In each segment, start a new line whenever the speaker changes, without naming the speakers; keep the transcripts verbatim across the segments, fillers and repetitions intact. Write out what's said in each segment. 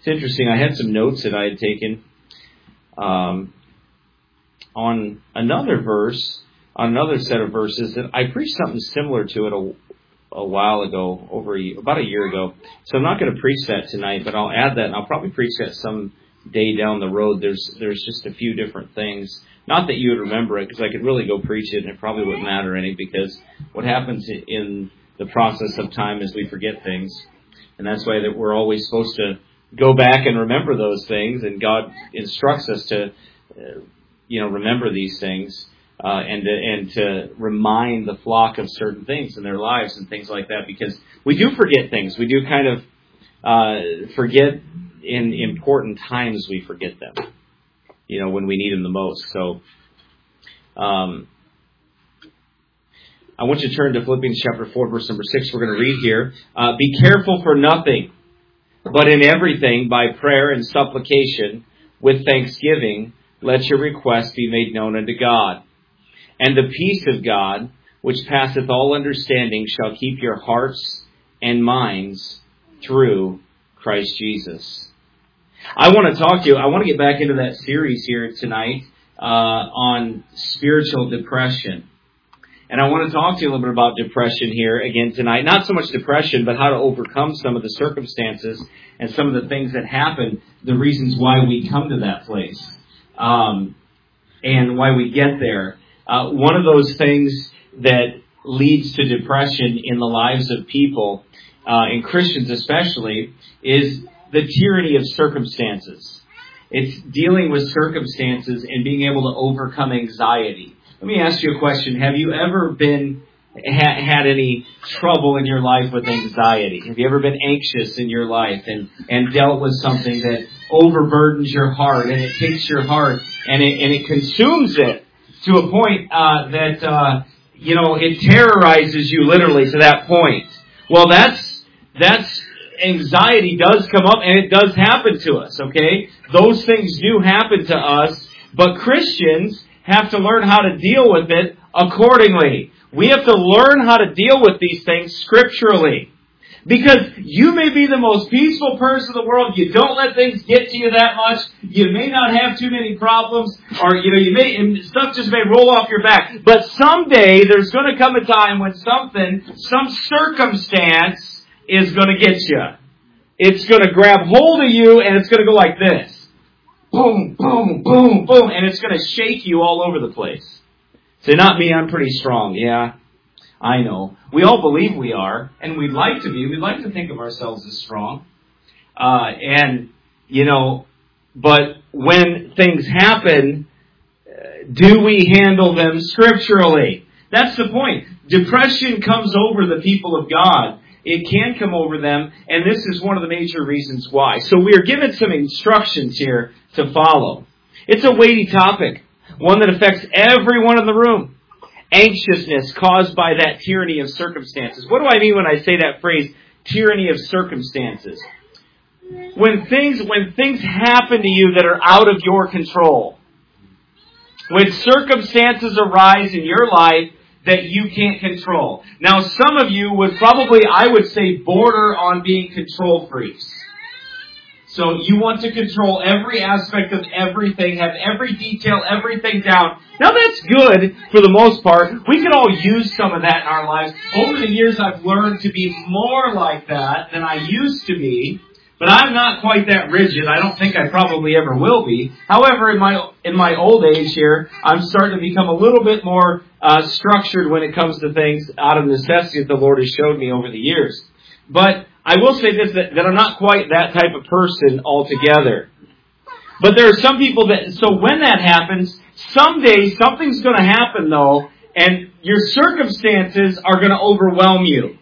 It's interesting. I had some notes that I had taken um, on another verse, on another set of verses that I preached something similar to it a, a while ago, over a, about a year ago. So I'm not going to preach that tonight, but I'll add that, and I'll probably preach that some day down the road. There's there's just a few different things. Not that you would remember it, because I could really go preach it, and it probably wouldn't matter any, because what happens in the process of time is we forget things. And that's why that we're always supposed to go back and remember those things, and God instructs us to, uh, you know, remember these things, uh, and, to, and to remind the flock of certain things in their lives and things like that, because we do forget things. We do kind of uh, forget in important times we forget them, you know, when we need them the most. So um, I want you to turn to Philippians chapter four, verse number six. We're going to read here. Uh, Be careful for nothing, but in everything, by prayer and supplication, with thanksgiving, let your requests be made known unto God. And the peace of God, which passeth all understanding, shall keep your hearts and minds through Christ Jesus. I want to talk to you. I want to get back into that series here tonight uh, on spiritual depression. And I want to talk to you a little bit about depression here again tonight. Not so much depression, but how to overcome some of the circumstances and some of the things that happen, the reasons why we come to that place, um, and why we get there. Uh, one of those things that leads to depression in the lives of people, uh, and Christians especially, is the tyranny of circumstances. It's dealing with circumstances and being able to overcome anxiety. Let me ask you a question. Have you ever been ha, had any trouble in your life with anxiety? Have you ever been anxious in your life and, and dealt with something that overburdens your heart, and it takes your heart and it, and it consumes it to a point uh, that, uh, you know, it terrorizes you literally to that point? Well, that's, that's, anxiety does come up, and it does happen to us, okay? Those things do happen to us, but Christians have to learn how to deal with it accordingly. We have to learn how to deal with these things scripturally. Because you may be the most peaceful person in the world. You don't let things get to you that much. You may not have too many problems, or, you know, you may, stuff just may roll off your back. But someday there's going to come a time when something, some circumstance is going to get you. It's going to grab hold of you, and it's going to go like this. Boom, boom, boom, boom. And it's going to shake you all over the place. Say, not me, I'm pretty strong. Yeah, I know. We all believe we are, and we'd like to be. We'd like to think of ourselves as strong. Uh, and, you know, but when things happen, do we handle them scripturally? That's the point. Depression comes over the people of God. It can come over them, and this is one of the major reasons why. So we are given some instructions here to follow. It's a weighty topic, one that affects everyone in the room. Anxiousness caused by that tyranny of circumstances. What do I mean when I say that phrase, tyranny of circumstances? When things, when things happen to you that are out of your control. When circumstances arise in your life that you can't control. Now, some of you would probably, I would say, border on being control freaks. So you want to control every aspect of everything, have every detail, everything down. Now, that's good for the most part. We could all use some of that in our lives. Over the years, I've learned to be more like that than I used to be. But I'm not quite that rigid. I don't think I probably ever will be. However, in my in my old age here, I'm starting to become a little bit more uh, structured when it comes to things out of necessity that the Lord has showed me over the years. But I will say this, that, that I'm not quite that type of person altogether. But there are some people that, so when that happens, someday something's going to happen though, and your circumstances are going to overwhelm you.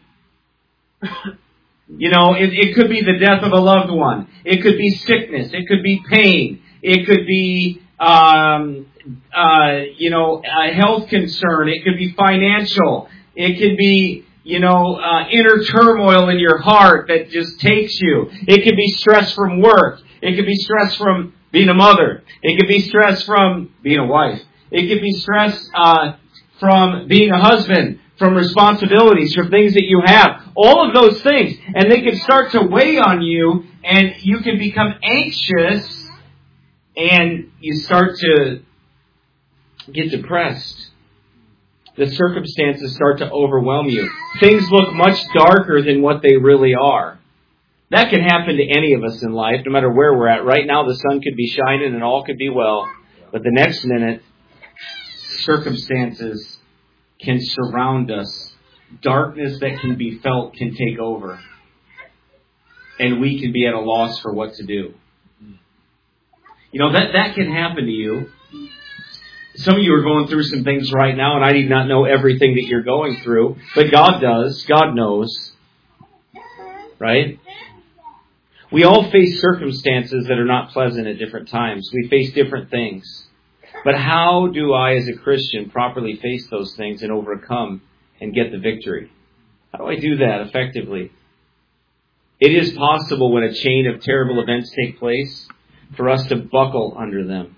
You know, it, it could be the death of a loved one. It could be sickness. It could be pain. It could be, um, uh, you know, a health concern. It could be financial. It could be, you know, uh, inner turmoil in your heart that just takes you. It could be stress from work. It could be stress from being a mother. It could be stress from being a wife. It could be stress uh, from being a husband, from responsibilities, from things that you have. All of those things. And they can start to weigh on you, And you can become anxious and you start to get depressed. The circumstances start to overwhelm you. Things look much darker than what they really are. That can happen to any of us in life, no matter where we're at. Right now, the sun could be shining and all could be well. But the next minute, circumstances can surround us. Darkness that can be felt can take over. And we can be at a loss for what to do. You know, that, that can happen to you. Some of you are going through some things right now, and I do not know everything that you're going through. But God does. God knows. Right? We all face circumstances that are not pleasant at different times. We face different things. But how do I, as a Christian, properly face those things and overcome and get the victory? How do I do that effectively? It is possible when a chain of terrible events take place for us to buckle under them.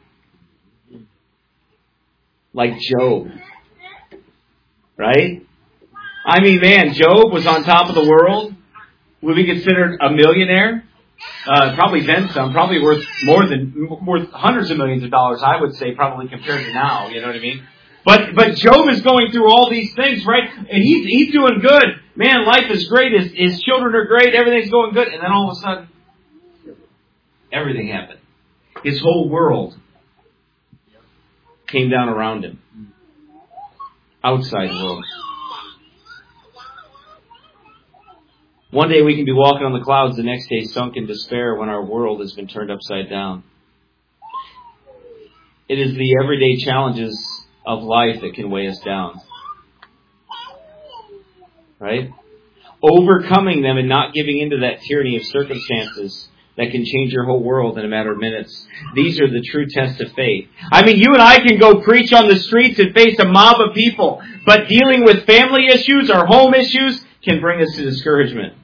Like Job. Right? I mean, man, Job was on top of the world. Would be considered a millionaire? Uh, probably then some. Probably worth more than, worth hundreds of millions of dollars, I would say, probably compared to now. You know what I mean? But but Job is going through all these things, right? And he's he's doing good. Man, life is great. His, his children are great. Everything's going good. And then all of a sudden, everything happened. His whole world came down around him. Outside world. One day we can be walking on the clouds, the next day sunk in despair when our world has been turned upside down. It is the everyday challenges of life that can weigh us down. Right? Overcoming them and not giving into that tyranny of circumstances that can change your whole world in a matter of minutes. These are the true tests of faith. I mean, you and I can go preach on the streets and face a mob of people, but dealing with family issues or home issues can bring us to discouragement.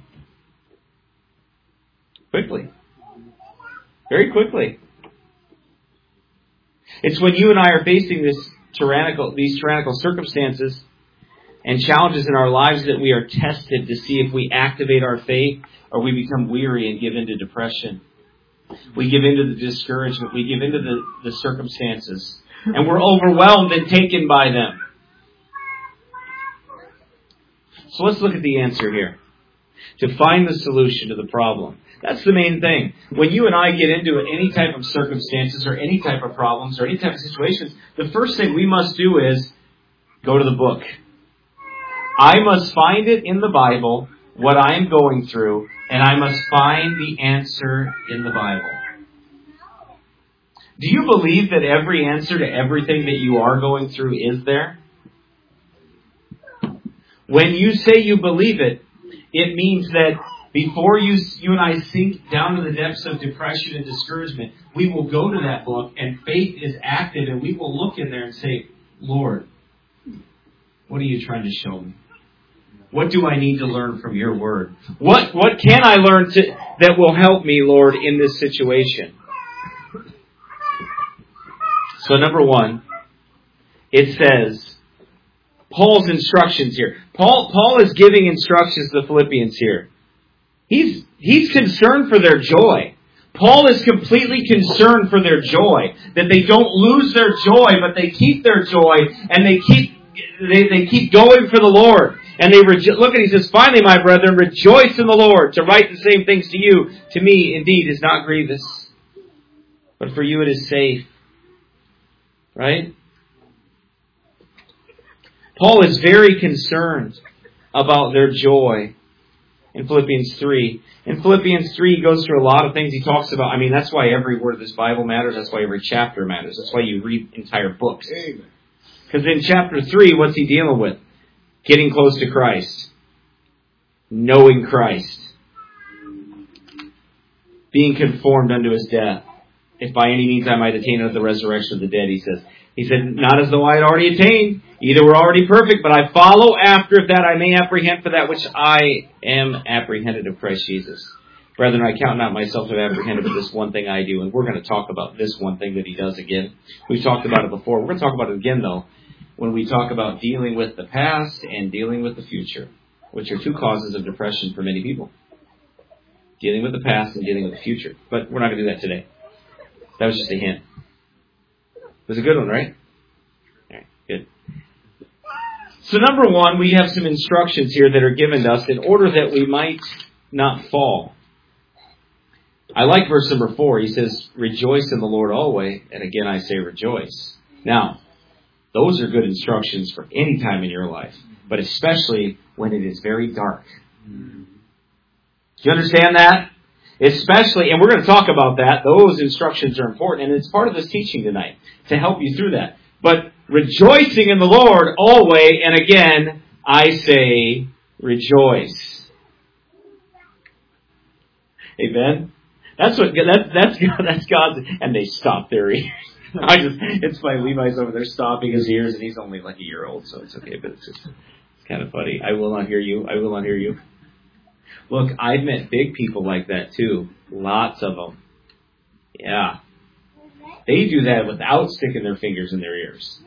Quickly. Very quickly. It's when you and I are facing this tyrannical, these tyrannical circumstances and challenges in our lives that we are tested to see if we activate our faith or we become weary and give into depression. We give into the discouragement. We give into the, the circumstances. And we're overwhelmed and taken by them. So let's look at the answer here. To find the solution to the problem. That's the main thing. When you and I get into any type of circumstances or any type of problems or any type of situations, the first thing we must do is go to the book. I must find it in the Bible, what I am going through, and I must find the answer in the Bible. Do you believe that every answer to everything that you are going through is there? When you say you believe it, it means that before you, you and I sink down to the depths of depression and discouragement, we will go to that book and faith is active and we will look in there and say, Lord, what are you trying to show me? What do I need to learn from your word? What what can I learn to, that will help me, Lord, in this situation? So number one, it says, Paul's instructions here. Paul Paul is giving instructions to the Philippians here. He's he's concerned for their joy. Paul is completely concerned for their joy. That they don't lose their joy, but they keep their joy and they keep they, they keep going for the Lord. And they rejo- look at, he says, finally, my brethren, rejoice in the Lord. To write the same things to you, to me, indeed, is not grievous. But for you it is safe. Right? Paul is very concerned about their joy in Philippians three. In Philippians three, he goes through a lot of things he talks about. I mean, that's why every word of this Bible matters. That's why every chapter matters. That's why you read entire books. Because in chapter three, what's he dealing with? Getting close to Christ. Knowing Christ. Being conformed unto his death. If by any means I might attain unto the resurrection of the dead, he says. He said, not as though I had already attained. Either were already perfect, but I follow after that I may apprehend for that which I am apprehended of Christ Jesus. Brethren, I count not myself to have apprehended, but this one thing I do. And we're going to talk about this one thing that he does again. We've talked about it before. We're going to talk about it again, though, when we talk about dealing with the past and dealing with the future, which are two causes of depression for many people. Dealing with the past and dealing with the future. But we're not going to do that today. That was just a hint. It was a good one, right? All right, good. So number one, we have some instructions here that are given to us in order that we might not fall. I like verse number four. He says, rejoice in the Lord always. And again, I say rejoice. Now, those are good instructions for any time in your life, but especially when it is very dark. Do you understand that? Especially, and we're going to talk about that. Those instructions are important, and it's part of this teaching tonight to help you through that. But rejoicing in the Lord always, and again, I say rejoice. Amen? That's what that's that's that's God's, and they stop their ears. I just it's funny. Levi's over there stopping his ears, and he's only like a year old, so it's okay. But it's just it's kind of funny. I will not hear you. I will not hear you. Look, I've met big people like that too. Lots of them. Yeah, they do that without sticking their fingers in their ears.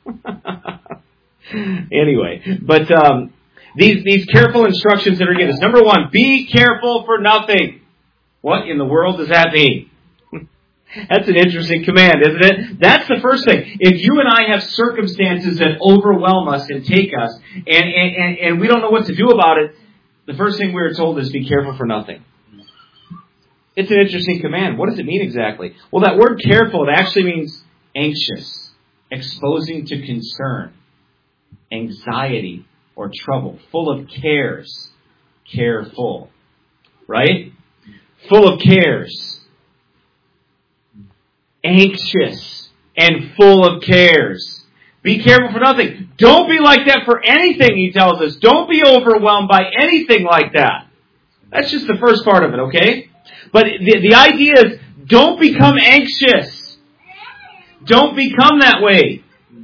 Anyway, but um, these these careful instructions that are given us. Number one, be careful for nothing. What in the world does that mean? That's an interesting command, isn't it? That's the first thing. If you and I have circumstances that overwhelm us and take us, and, and, and, and we don't know what to do about it, the first thing we're told is be careful for nothing. It's an interesting command. What does it mean exactly? Well, that word careful, it actually means anxious, exposing to concern, anxiety, or trouble, full of cares, careful, right? Full of cares, anxious, and full of cares. Be careful for nothing. Don't be like that for anything, he tells us. Don't be overwhelmed by anything like that. That's just the first part of it, okay? But the, the idea is, don't become anxious. Don't become that way.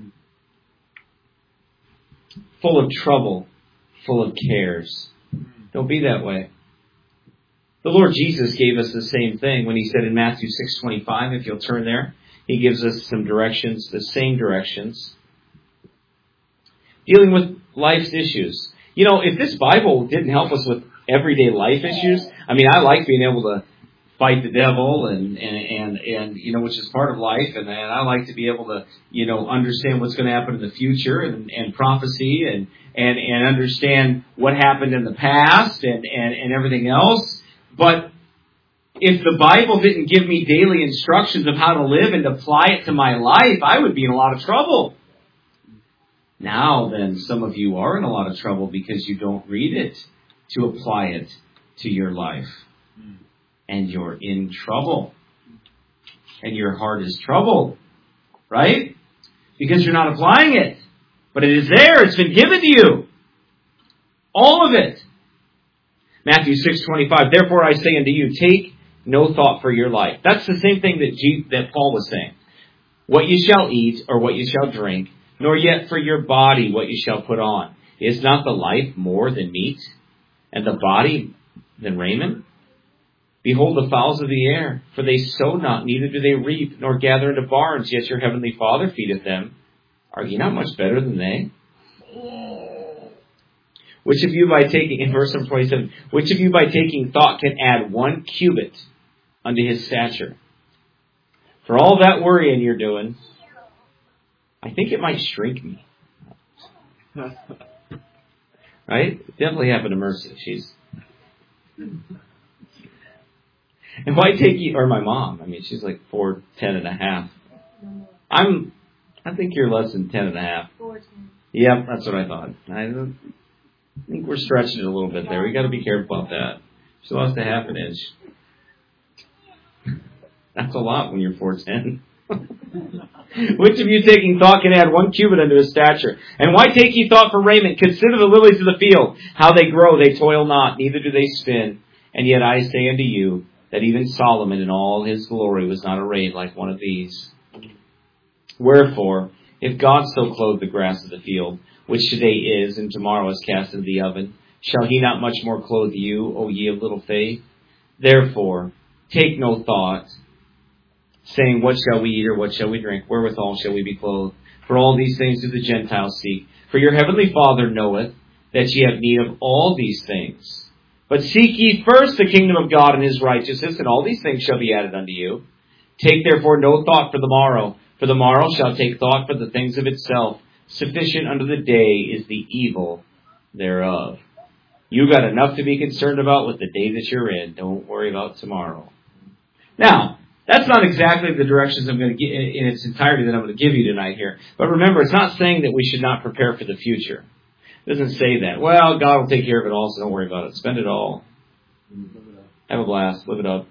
Full of trouble, full of cares. Don't be that way. The Lord Jesus gave us the same thing when he said in Matthew six twenty-five, if you'll turn there, he gives us some directions, the same directions, dealing with life's issues. You know, if this Bible didn't help us with everyday life issues, I mean, I like being able to fight the devil and, and, and, and you know, which is part of life, and, and I like to be able to, you know, understand what's going to happen in the future and, and prophecy and, and, and understand what happened in the past and, and, and everything else. But if the Bible didn't give me daily instructions of how to live and apply it to my life, I would be in a lot of trouble. Now then, some of you are in a lot of trouble because you don't read it to apply it to your life. And you're in trouble. And your heart is troubled. Right? Because you're not applying it. But it is there. It's been given to you. All of it. Matthew six twenty-five, therefore I say unto you, take no thought for your life. That's the same thing that G- that Paul was saying. What you shall eat or what you shall drink, nor yet for your body what you shall put on. Is not the life more than meat, and the body than raiment? Behold the fowls of the air, for they sow not, neither do they reap, nor gather into barns, yet your heavenly Father feedeth them. Are ye not much better than they? Which of you by taking, in verse number twenty-seven, which of you by taking thought can add one cubit unto his stature? For all that worrying you're doing, I think it might shrink me. Right? It definitely happened to Mercy. She's... And why take you, or my mom, I mean, she's like four, ten and a half. I'm, I think you're less than ten and a half. Yep, that's what I thought. I don't... I think we're stretching it a little bit there. We got to be careful about that. She lost a half an inch. That's a lot when you're four ten. Which of you taking thought can add one cubit unto his stature? And why take ye thought for raiment? Consider the lilies of the field, how they grow, they toil not, neither do they spin. And yet I say unto you, that even Solomon in all his glory was not arrayed like one of these. Wherefore, if God so clothe the grass of the field, which today is, and tomorrow is cast into the oven, shall he not much more clothe you, O ye of little faith? Therefore, take no thought, saying, what shall we eat, or what shall we drink? Wherewithal shall we be clothed? For all these things do the Gentiles seek. For your heavenly Father knoweth that ye have need of all these things. But seek ye first the kingdom of God and his righteousness, and all these things shall be added unto you. Take therefore no thought for the morrow, for the morrow shall take thought for the things of itself. Sufficient unto the day is the evil thereof. You got enough to be concerned about with the day that you're in. Don't worry about tomorrow. Now, that's not exactly the directions I'm going to get in its entirety that I'm going to give you tonight here. But remember, it's not saying that we should not prepare for the future. It doesn't say that. Well, God will take care of it all, so don't worry about it. Spend it all. Have a blast. Live it up.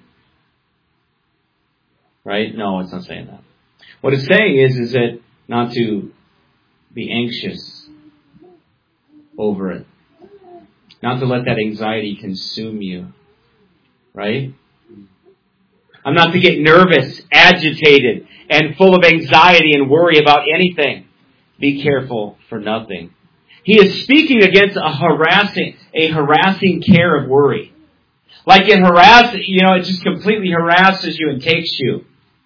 Right? No, it's not saying that. What it's saying is, is that not to be anxious over it. Not to let that anxiety consume you. Right? I'm not to get nervous, agitated, and full of anxiety and worry about anything. Be careful for nothing. He is speaking against a harassing, a harassing care of worry. Like it harasses, you know, it just completely harasses you and takes you.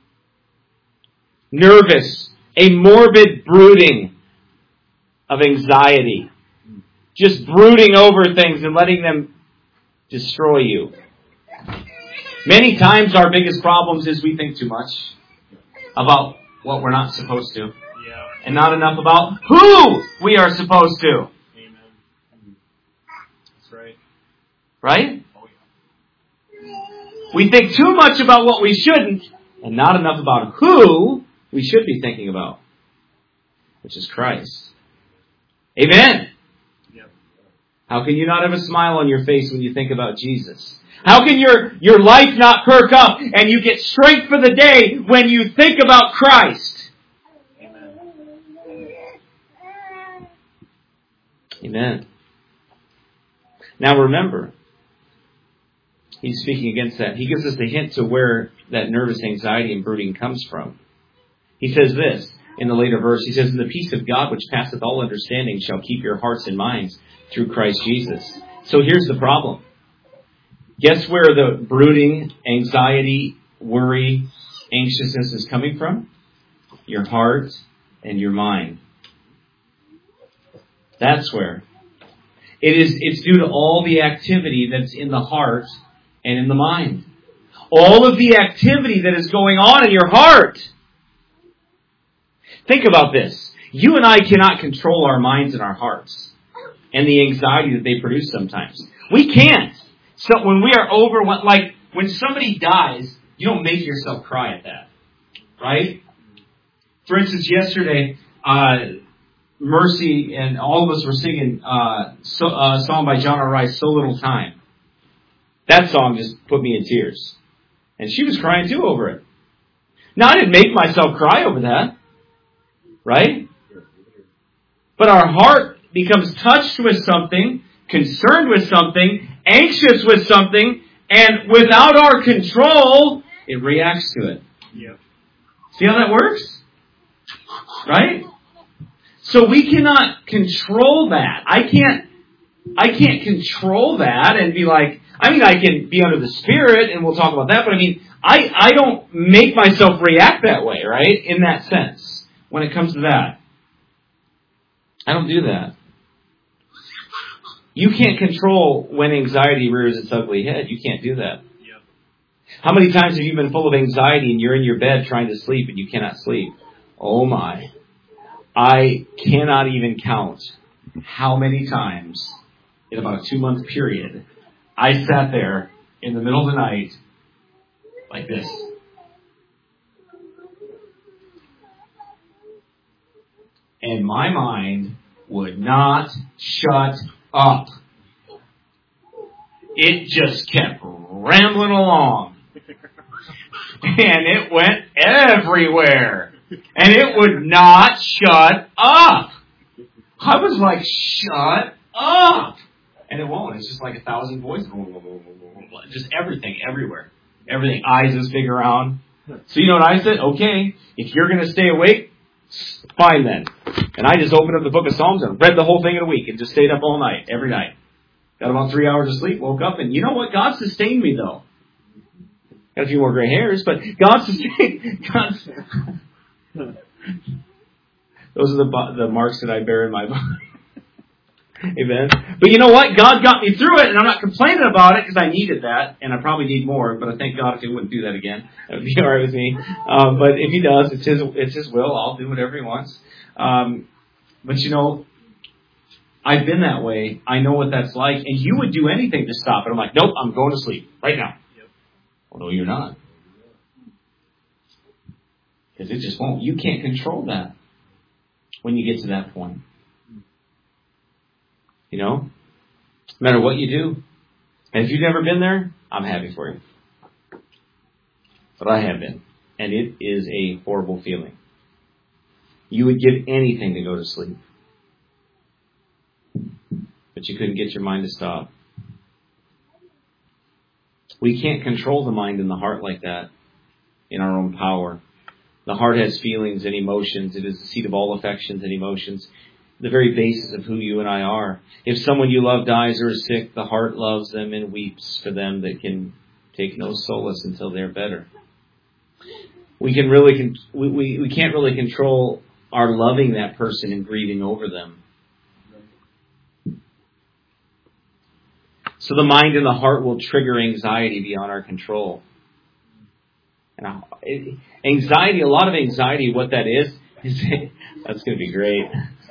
Nervous, a morbid brooding of anxiety. Just brooding over things and letting them destroy you. Many times our biggest problems is we think too much about what we're not supposed to. Yeah. And not enough about who we are supposed to. Amen. That's right. Right? Oh, yeah. We think too much about what we shouldn't and not enough about who we should be thinking about, which is Christ. Amen. Yep. How can you not have a smile on your face when you think about Jesus? How can your, your life not perk up and you get strength for the day when you think about Christ? Amen. Amen. Now remember, he's speaking against that. He gives us the hint to where that nervous anxiety and brooding comes from. He says this in the later verse. He says, "And the peace of God which passeth all understanding shall keep your hearts and minds through Christ Jesus." So here's the problem. Guess where the brooding, anxiety, worry, anxiousness is coming from? Your heart and your mind. That's where. It is, it's due to all the activity that's in the heart and in the mind. All of the activity that is going on in your heart. Think about this. You and I cannot control our minds and our hearts and the anxiety that they produce sometimes. We can't. So when we are overwhelmed, like when somebody dies, you don't make yourself cry at that, right? For instance, yesterday, uh, Mercy and all of us were singing uh, so, uh, a song by John R. Rice, "So Little Time." That song just put me in tears. And she was crying too over it. Now, I didn't make myself cry over that, right? But our heart becomes touched with something, concerned with something, anxious with something, and without our control, it reacts to it. Yep. See how that works? Right? So we cannot control that. I can't, I can't control that and be like, I mean, I can be under the Spirit, and we'll talk about that, but I mean, I, I don't make myself react that way, right? In that sense, when it comes to that. I don't do that. You can't control when anxiety rears its ugly head. You can't do that. Yep. How many times have you been full of anxiety and you're in your bed trying to sleep and you cannot sleep? Oh my. I cannot even count how many times in about a two-month period I sat there in the middle of the night like this. And my mind would not shut up. It just kept rambling along. And it went everywhere. And it would not shut up. I was like, shut up. And it won't. It's just like a thousand voices. Just everything, everywhere. Everything. Eyes is big around. So you know what I said? Okay, if you're going to stay awake, fine then. And I just opened up the book of Psalms and read the whole thing in a week and just stayed up all night, every night. Got about three hours of sleep, woke up, and you know what? God sustained me, though. Got a few more gray hairs, but God sustained. God, those are the the marks that I bear in my body. Amen. But you know what? God got me through it, and I'm not complaining about it because I needed that, and I probably need more. But I thank God if He wouldn't do that again, that would be all right with me. Um, but if He does, it's His it's His will. I'll do whatever He wants. Um, but you know, I've been that way. I know what that's like, and you would do anything to stop it. I'm like, nope, I'm going to sleep right now. Yep. Well, no, you're not, because it just won't. You can't control that when you get to that point. You know, no matter what you do. And if you've never been there, I'm happy for you. But I have been. And it is a horrible feeling. You would give anything to go to sleep. But you couldn't get your mind to stop. We can't control the mind and the heart like that in our own power. The heart has feelings and emotions. It is the seat of all affections and emotions. The very basis of who you and I are. If someone you love dies or is sick, the heart loves them and weeps for them that can take no solace until they're better. We can really, we, we, we can't really control our loving that person and grieving over them. So the mind and the heart will trigger anxiety beyond our control. And anxiety, a lot of anxiety, what that is, is that's going to be great.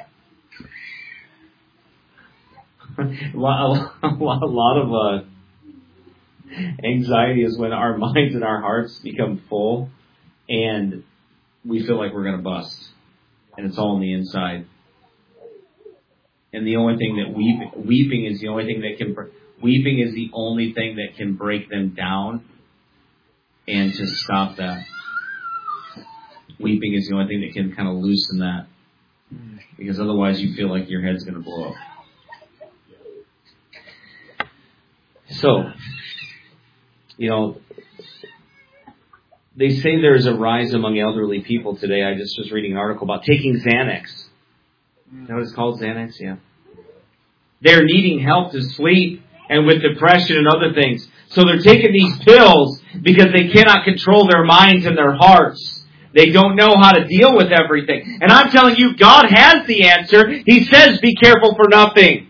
A lot, a lot, a lot of uh, anxiety is when our minds and our hearts become full and we feel like we're going to bust. And it's all on the inside. And the only thing that weep, weeping is the only thing that can, weeping is the only thing that can break them down and to stop that. Weeping is the only thing that can kind of loosen that. Because otherwise you feel like your head's going to blow up. So, you know, they say there's a rise among elderly people today. I just was reading an article about taking Xanax. You know what it's called, Xanax? Yeah. They're needing help to sleep and with depression and other things. So they're taking these pills because they cannot control their minds and their hearts. They don't know how to deal with everything. And I'm telling you, God has the answer. He says, be careful for nothing.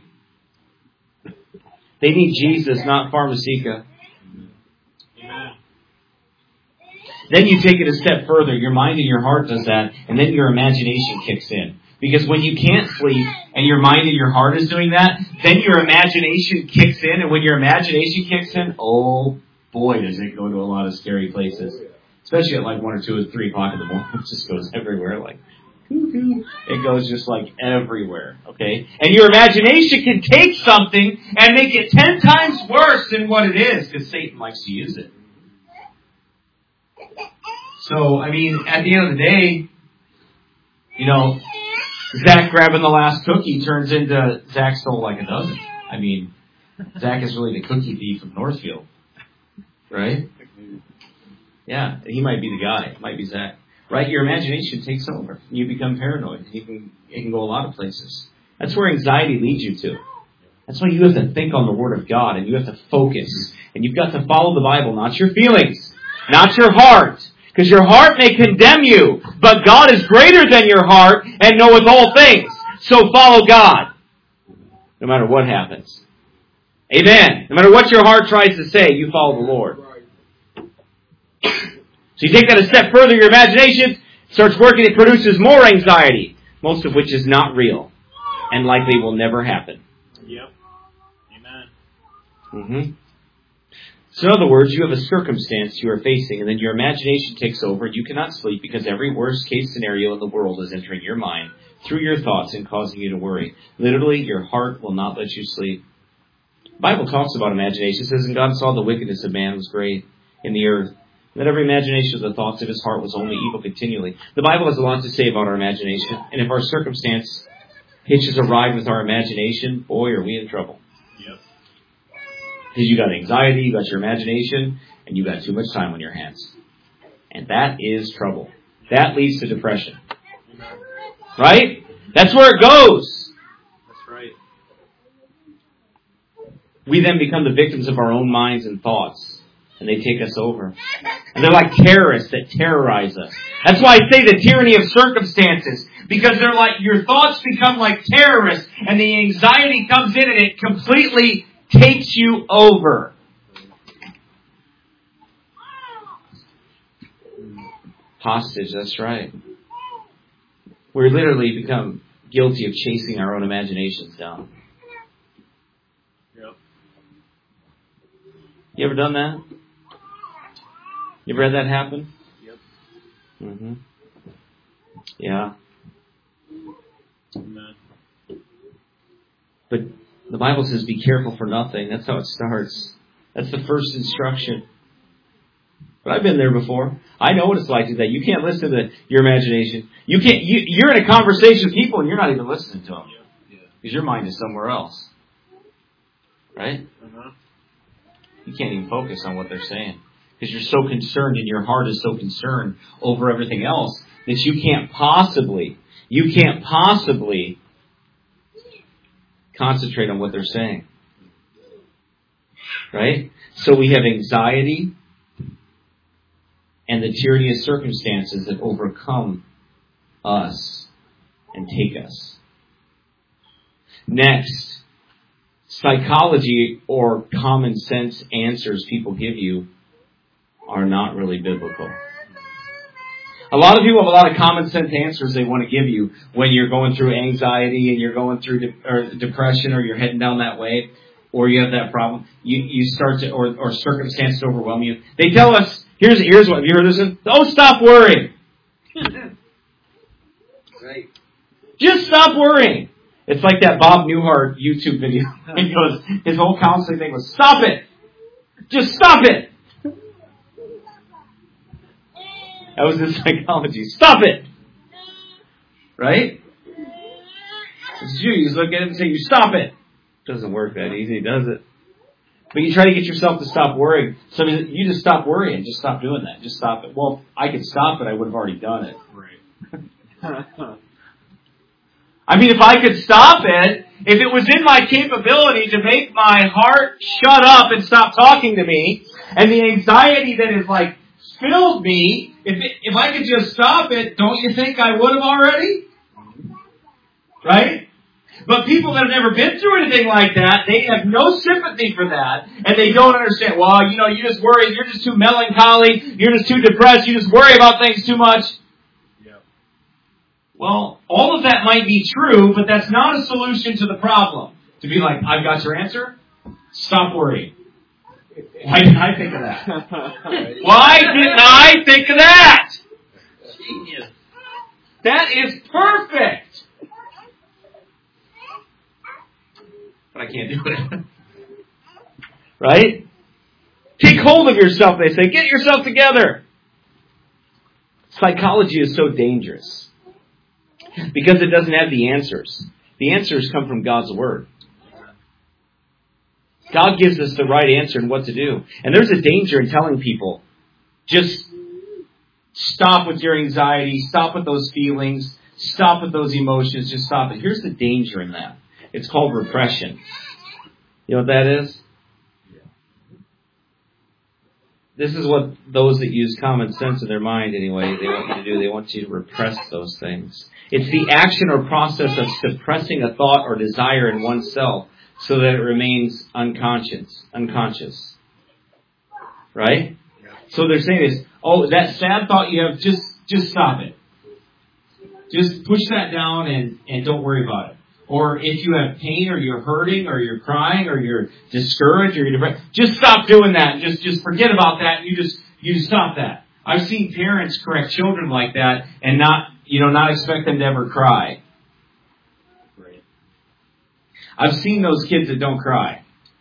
They need Jesus, not Pharmacica. Amen. Then you take it a step further. Your mind and your heart does that, and then your imagination kicks in. Because when you can't sleep, and your mind and your heart is doing that, then your imagination kicks in, and when your imagination kicks in, oh boy, does it go to a lot of scary places. Especially at like one or two or three o'clock in the morning. It just goes everywhere, like, cuckoo. It goes just like everywhere, okay? And your imagination can take something and make it ten times worse than what it is, because Satan likes to use it. So, I mean, at the end of the day, you know, Zach grabbing the last cookie turns into Zach stole like a dozen. I mean, Zach is really the cookie thief from Northfield, right? Yeah, he might be the guy. It might be Zach. Right? Your imagination takes over. You become paranoid. You can, it can go a lot of places. That's where anxiety leads you to. That's why you have to think on the Word of God, and you have to focus. And you've got to follow the Bible, not your feelings, not your heart. Because your heart may condemn you, but God is greater than your heart and knoweth all things. So follow God, no matter what happens. Amen. No matter what your heart tries to say, you follow the Lord. So you take that a step further, your imagination starts working, it produces more anxiety, most of which is not real and likely will never happen.
Yep. Amen.
Mm-hmm. So in other words, you have a circumstance you are facing, and then your imagination takes over. You cannot sleep because every worst case scenario in the world is entering your mind through your thoughts and causing you to worry. Literally, your heart will not let you sleep. The Bible talks about imagination. It says, and God saw the wickedness of man was great in the earth, that every imagination of the thoughts of his heart was only evil continually. The Bible has a lot to say about our imagination, and if our circumstance hitches a ride with our imagination, boy, are we in trouble.
Yep.
Because you got anxiety, you got your imagination, and you got too much time on your hands. And that is trouble. That leads to depression. Right? That's where it goes.
That's right.
We then become the victims of our own minds and thoughts, and they take us over. And they're like terrorists that terrorize us. That's why I say the tyranny of circumstances. Because they're like, your thoughts become like terrorists, and the anxiety comes in and it completely takes you over. Hostage, that's right. We literally become guilty of chasing our own imaginations down.
Yep.
You ever done that? You ever had that happen?
Yep.
Mm-hmm. Yeah.
Amen.
But the Bible says, be careful for nothing. That's how it starts. That's the first instruction. But I've been there before. I know what it's like to do that. You can't listen to your imagination. You can't. You, you're in a conversation with people and you're not even listening to them
Yeah.
because your mind is somewhere else, right?
Uh-huh.
You can't even focus on what they're saying because you're so concerned and your heart is so concerned over everything else that you can't possibly, you can't possibly concentrate on what they're saying, right? So we have anxiety and the tyranny of circumstances that overcome us and take us. Next, psychology or common sense answers people give you are not really biblical. A lot of people have a lot of common sense answers they want to give you when you're going through anxiety and you're going through de- or depression or you're heading down that way or you have that problem. You, you start to, or, or circumstances overwhelm you. They tell us, Here's here's what, have you heard this one? Don't stop worrying.
Right.
Just stop worrying. It's like that Bob Newhart YouTube video. He goes, his whole counseling thing was, stop it. Just stop it. That was his psychology. Stop it. Right? It's you. You just look at it and say, you stop it. It doesn't work that easy, does it? But you try to get yourself to stop worrying. So you just stop worrying. Just stop doing that. Just stop it. Well, if I could stop it, I would have already done it.
Right.
I mean, if I could stop it, if it was in my capability to make my heart shut up and stop talking to me, and the anxiety that is like filled me, if it, if I could just stop it, don't you think I would have already? Right? But people that have never been through anything like that, they have no sympathy for that, and they don't understand. Well, you know, you just worry, you're just too melancholy, you're just too depressed, you just worry about things too much.
Yep.
Well, all of that might be true, but that's not a solution to the problem. To be like, I've got your answer, stop worrying. Why didn't I think of that? Why didn't I think of that?
Genius.
That is perfect. But I can't do it. Right? Take hold of yourself, they say. Get yourself together. Psychology is so dangerous because it doesn't have the answers. The answers come from God's Word. God gives us the right answer and what to do. And there's a danger in telling people, just stop with your anxiety, stop with those feelings, stop with those emotions, just stop it. Here's the danger in that. It's called repression. You know what that is? This is what those that use common sense in their mind anyway, they want you to do. They want you to repress those things. It's the action or process of suppressing a thought or desire in oneself so that it remains unconscious. Unconscious. Right? So they're saying this, oh, that sad thought you have, just just stop it. Just push that down and, and don't worry about it. Or if you have pain or you're hurting or you're crying or you're discouraged or you're depressed, just stop doing that. Just just forget about that. And you just you stop that. I've seen parents correct children like that and not you know not expect them to ever cry.
Right.
I've seen those kids that don't cry,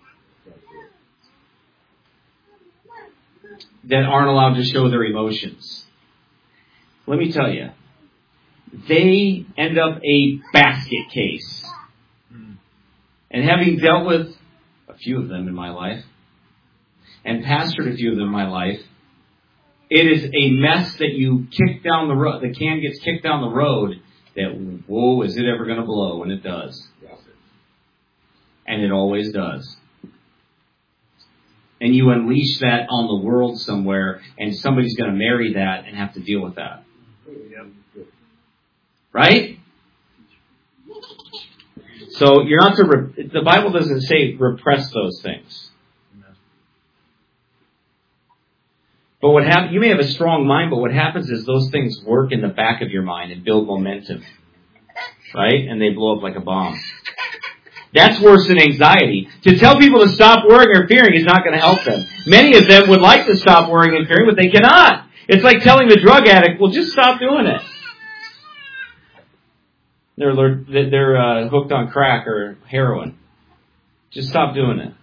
that aren't allowed to show their emotions. Let me tell you, they end up a basket case. Mm. And having dealt with a few of them in my life, and pastored a few of them in my life, it is a mess that you kick down the road. The can gets kicked down the road that, whoa, is it ever going to blow? And it does. And it always does. And you unleash that on the world somewhere, and somebody's going to marry that and have to deal with that. Right? So you're not to, re- the Bible doesn't say repress those things. But what happens, you may have a strong mind, but what happens is those things work in the back of your mind and build momentum. Right? And they blow up like a bomb. That's worse than anxiety. To tell people to stop worrying or fearing is not going to help them. Many of them would like to stop worrying and fearing, but they cannot. It's like telling the drug addict, well, just stop doing it. They're they're uh, hooked on crack or heroin. Just stop doing it.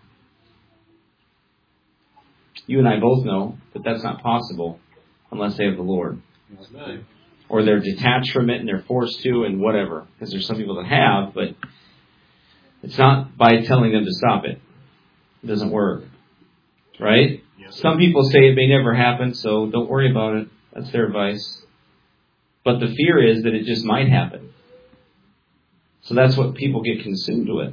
You and I both know that that's not possible unless they have the Lord. Or they're detached from it and they're forced to and whatever. Because there's some people that have, but it's not by telling them to stop it. It doesn't work. Right? Yes. Some people say it may never happen, so don't worry about it. That's their advice. But the fear is that it just might happen. So that's what people get consumed with.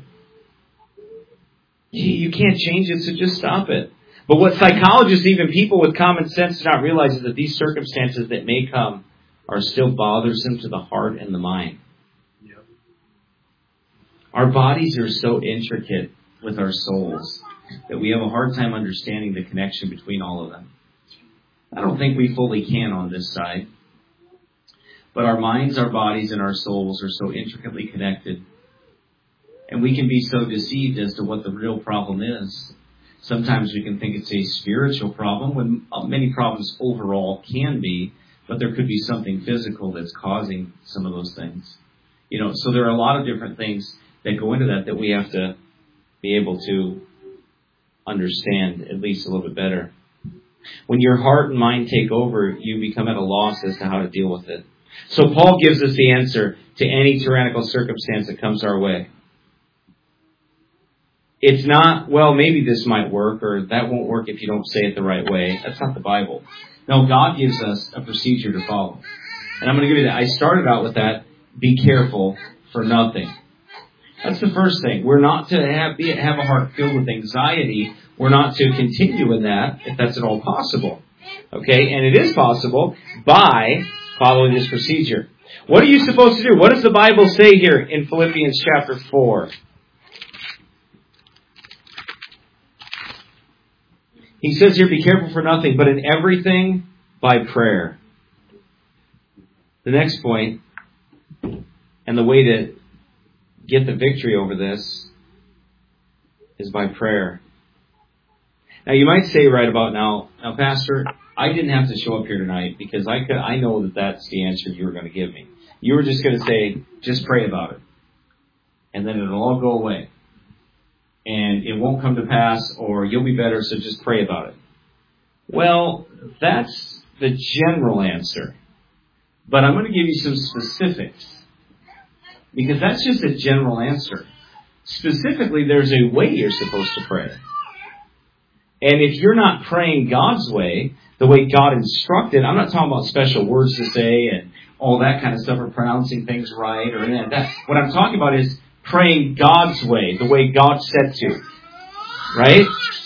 You can't change it, so just stop it. But what psychologists, even people with common sense, do not realize is that these circumstances that may come are still bothersome to the heart and the mind. Yep. Our bodies are so intricate with our souls that we have a hard time understanding the connection between all of them. I don't think we fully can on this side. But our minds, our bodies, and our souls are so intricately connected. And we can be so deceived as to what the real problem is. Sometimes we can think it's a spiritual problem when many problems overall can be, but there could be something physical that's causing some of those things. You know, so there are a lot of different things that go into that that we have to be able to understand at least a little bit better. When your heart and mind take over, you become at a loss as to how to deal with it. So Paul gives us the answer to any tyrannical circumstance that comes our way. It's not, well, maybe this might work, or that won't work if you don't say it the right way. That's not the Bible. No, God gives us a procedure to follow. And I'm going to give you that. I started out with that. Be careful for nothing. That's the first thing. We're not to have, be, have a heart filled with anxiety. We're not to continue in that, if that's at all possible. Okay? And it is possible by following this procedure. What are you supposed to do? What does the Bible say here in Philippians chapter four? He says here, be careful for nothing, but in everything by prayer. The next point, and the way to get the victory over this, is by prayer. Now you might say right about now, now Pastor, I didn't have to show up here tonight because I could, I know that that's the answer you were going to give me. You were just going to say, just pray about it. And then it'll all go away. And it won't come to pass, or you'll be better, so just pray about it. Well, that's the general answer. But I'm going to give you some specifics. Because that's just a general answer. Specifically, there's a way you're supposed to pray. And if you're not praying God's way, the way God instructed, I'm not talking about special words to say and all that kind of stuff, or pronouncing things right, or anything like that. What I'm talking about is praying God's way, the way God said to. Right?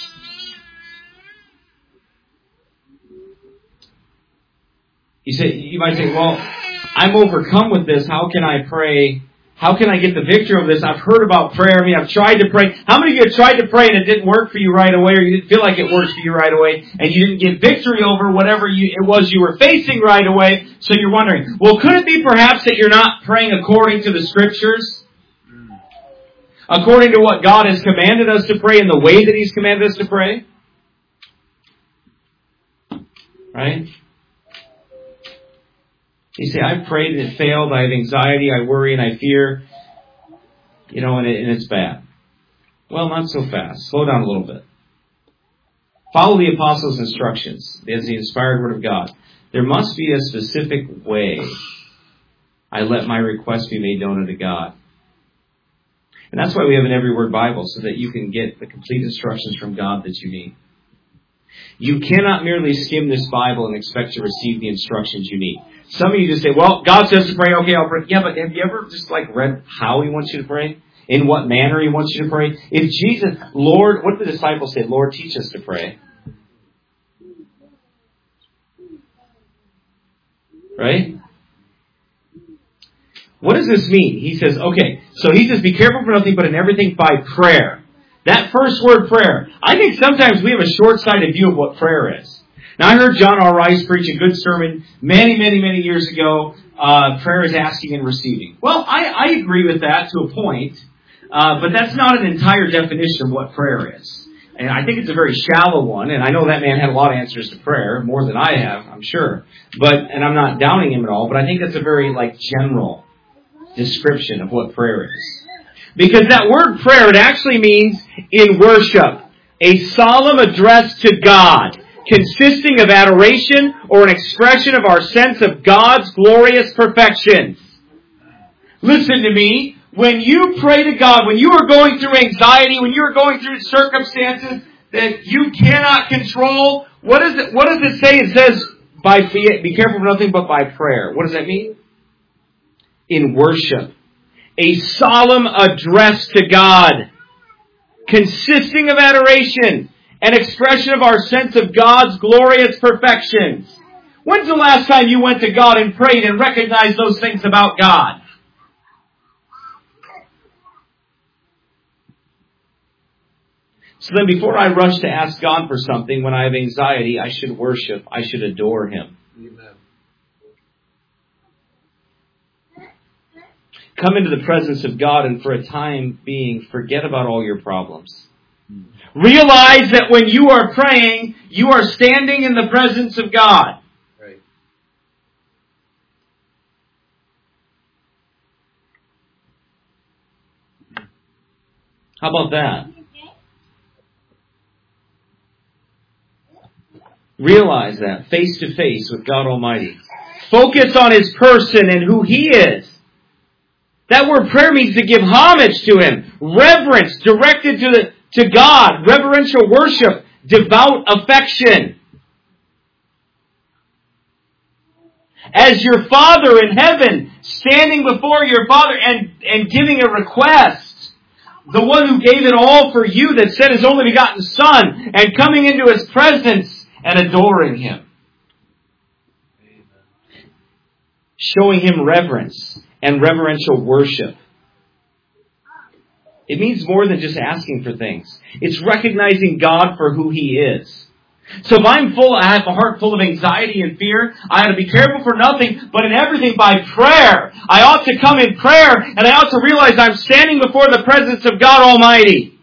You say, you might say, well, I'm overcome with this. How can I pray? How can I get the victory over this? I've heard about prayer. I mean, I've tried to pray. How many of you have tried to pray and it didn't work for you right away, or you didn't feel like it worked for you right away, and you didn't get victory over whatever you, it was you were facing right away, so you're wondering, well, could it be perhaps that you're not praying according to the Scriptures? According to what God has commanded us to pray in the way that He's commanded us to pray? Right? You say, I've prayed and it failed. I have anxiety, I worry, and I fear. You know, and, it, and it's bad. Well, not so fast. Slow down a little bit. Follow the Apostles' instructions as the inspired Word of God. There must be a specific way I let my request be made known unto God. And that's why we have an Every Word Bible, so that you can get the complete instructions from God that you need. You cannot merely skim this Bible and expect to receive the instructions you need. Some of you just say, well, God says to pray, okay, I'll pray. Yeah, but have you ever just like read how He wants you to pray? in what manner He wants you to pray. If Jesus, Lord, what did the disciples say? Lord, teach us to pray. Right? What does this mean? He says, okay, so He says, be careful for nothing, but in everything by prayer. That first word, prayer. I think sometimes we have a short-sighted view of what prayer is. Now, I heard John R. Rice preach a good sermon many, many, many years ago. Uh, prayer is asking and receiving. Well, I, I agree with that to a point, uh, but that's not an entire definition of what prayer is. And I think it's a very shallow one, and I know that man had a lot of answers to prayer, more than I have, I'm sure. But, and I'm not downing him at all, but I think that's a very, like, general description of what prayer is. Because that word prayer, it actually means in worship, a solemn address to God, consisting of adoration or an expression of our sense of God's glorious perfections. Listen to me. When you pray to God, when you are going through anxiety, when you are going through circumstances that you cannot control, what is it? What does it say? It says, "By be, be careful for nothing but by prayer." What does that mean? In worship, a solemn address to God, consisting of adoration, an expression of our sense of God's glorious perfections. When's the last time you went to God and prayed and recognized those things about God? So then before I rush to ask God for something, when I have anxiety, I should worship. I should adore Him.
Amen.
Come into the presence of God and for a time being, forget about all your problems. Realize that when you are praying, you are standing in the presence of God.
Right.
How about that? Realize that face to face with God Almighty. Focus on His person and who He is. That word prayer means to give homage to Him, reverence directed to the to God, reverential worship, devout affection. As your Father in heaven, standing before your Father and, and giving a request, the one who gave it all for you, that sent His only begotten Son, and coming into His presence and adoring Him. Showing Him reverence and reverential worship. It means more than just asking for things. It's recognizing God for who He is. So if I'm full, I have a heart full of anxiety and fear, I ought to be careful for nothing, but in everything by prayer. I ought to come in prayer, and I ought to realize I'm standing before the presence of God Almighty.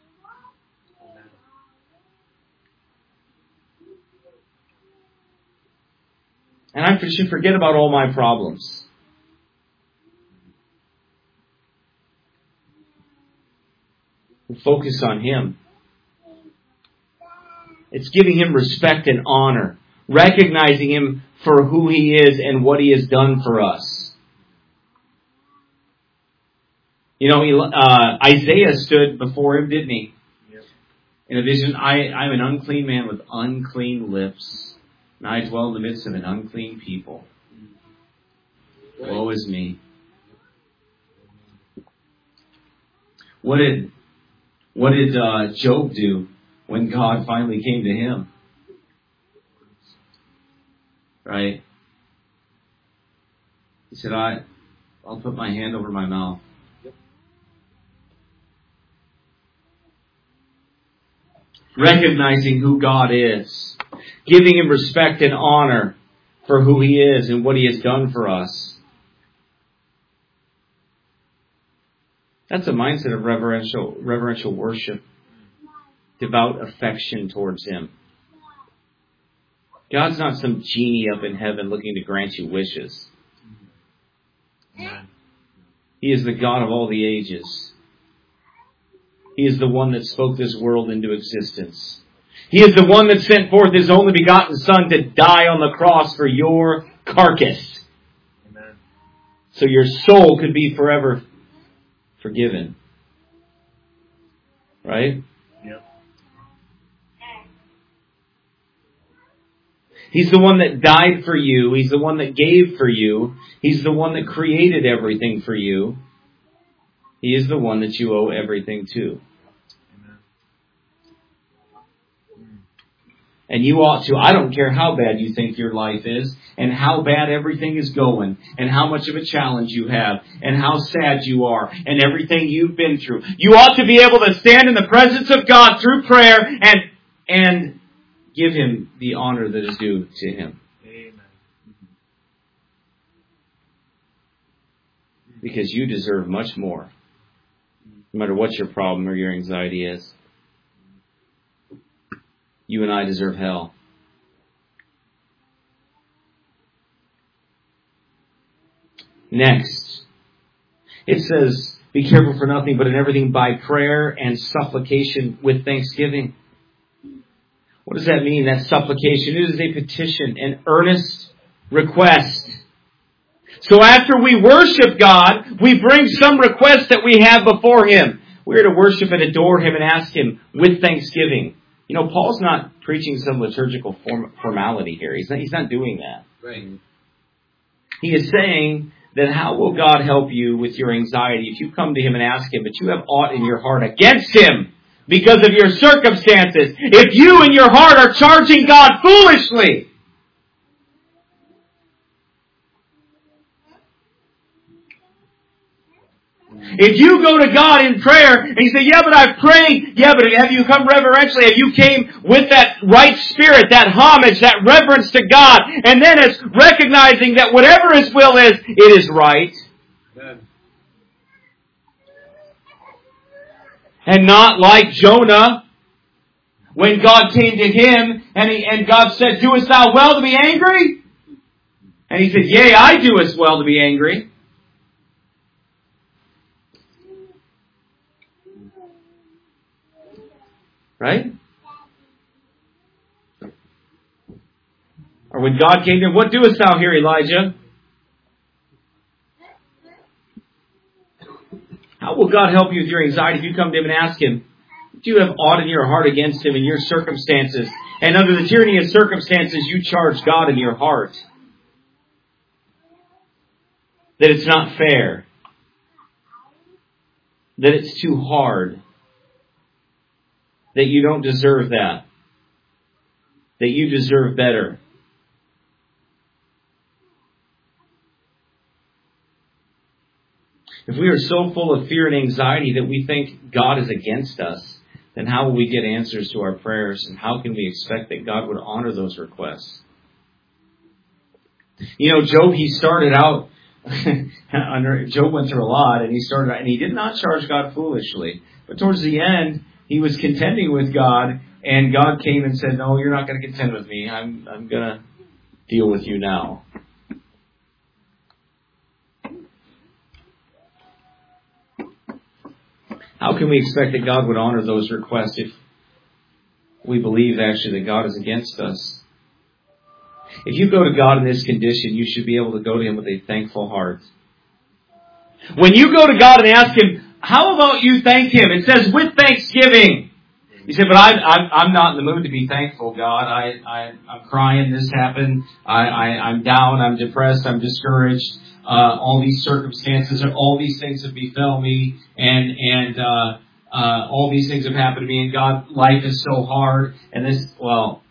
And I should forget about all my problems. Focus on Him. It's giving Him respect and honor. Recognizing Him for who He is and what He has done for us. You know, uh, Isaiah stood before Him, didn't he? Yep. In a vision, I, I'm an unclean man with unclean lips, and I dwell in the midst of an unclean people. Right. Woe is me. What did What did uh, Job do when God finally came to him? Right? He said, I, I'll put my hand over my mouth. Yep. Recognizing who God is. Giving Him respect and honor for who He is and what He has done for us. That's a mindset of reverential, reverential worship. Devout affection towards Him. God's not some genie up in heaven looking to grant you wishes. He is the God of all the ages. He is the one that spoke this world into existence. He is the one that sent forth His only begotten Son to die on the cross for your carcass. Amen. So your soul could be forever forgiven. Right?
Yep.
He's the one that died for you. He's the one that gave for you. He's the one that created everything for you. He is the one that you owe everything to. And you ought to. I don't care how bad you think your life is, and how bad everything is going, and how much of a challenge you have, and how sad you are, and everything you've been through. You ought to be able to stand in the presence of God through prayer and and give Him the honor that is due to Him.
Amen.
Because you deserve much more, no matter what your problem or your anxiety is. You and I deserve hell. Next, it says, be careful for nothing, but in everything by prayer and supplication with thanksgiving. What does that mean? That supplication, it is a petition, an earnest request. So after we worship God, we bring some request that we have before Him. We're to worship and adore Him and ask Him with thanksgiving. You know, Paul's not preaching some liturgical form, formality here. He's not, he's not doing that.
Right.
He is saying that how will God help you with your anxiety if you come to Him and ask Him, but you have aught in your heart against Him because of your circumstances? If you in your heart are charging God foolishly, if you go to God in prayer and you say, yeah, but I've prayed, yeah, but have you come reverentially? Have you came with that right spirit, that homage, that reverence to God? And then it's recognizing that whatever His will is, it is right.
Amen.
And not like Jonah, when God came to him and he, and God said, doest thou well to be angry? And he said, yea, I do as well to be angry. Right? Or when God came to him, what doest thou here, Elijah? How will God help you with your anxiety if you come to Him and ask Him, do you have aught in your heart against Him in your circumstances? And under the tyranny of circumstances, you charge God in your heart. That it's not fair. That it's too hard. That you don't deserve that. That you deserve better. If we are so full of fear and anxiety that we think God is against us, then how will we get answers to our prayers? And how can we expect that God would honor those requests? You know, Job, he started out, under, Job went through a lot, and he started out, and he did not charge God foolishly. But towards the end, he was contending with God, and God came and said, no, you're not going to contend with me. I'm, I'm going to deal with you now. How can we expect that God would honor those requests if we believe actually that God is against us? If you go to God in this condition, you should be able to go to Him with a thankful heart. When you go to God and ask Him, how about you thank Him? It says with thanksgiving. You say, but I, I, I'm not in the mood to be thankful, God. I, I, I'm crying. This happened. I, I, I'm down. I'm depressed. I'm discouraged. Uh, all these circumstances, or all these things have befell me, and and uh, uh, all these things have happened to me, and God, life is so hard. And this, well,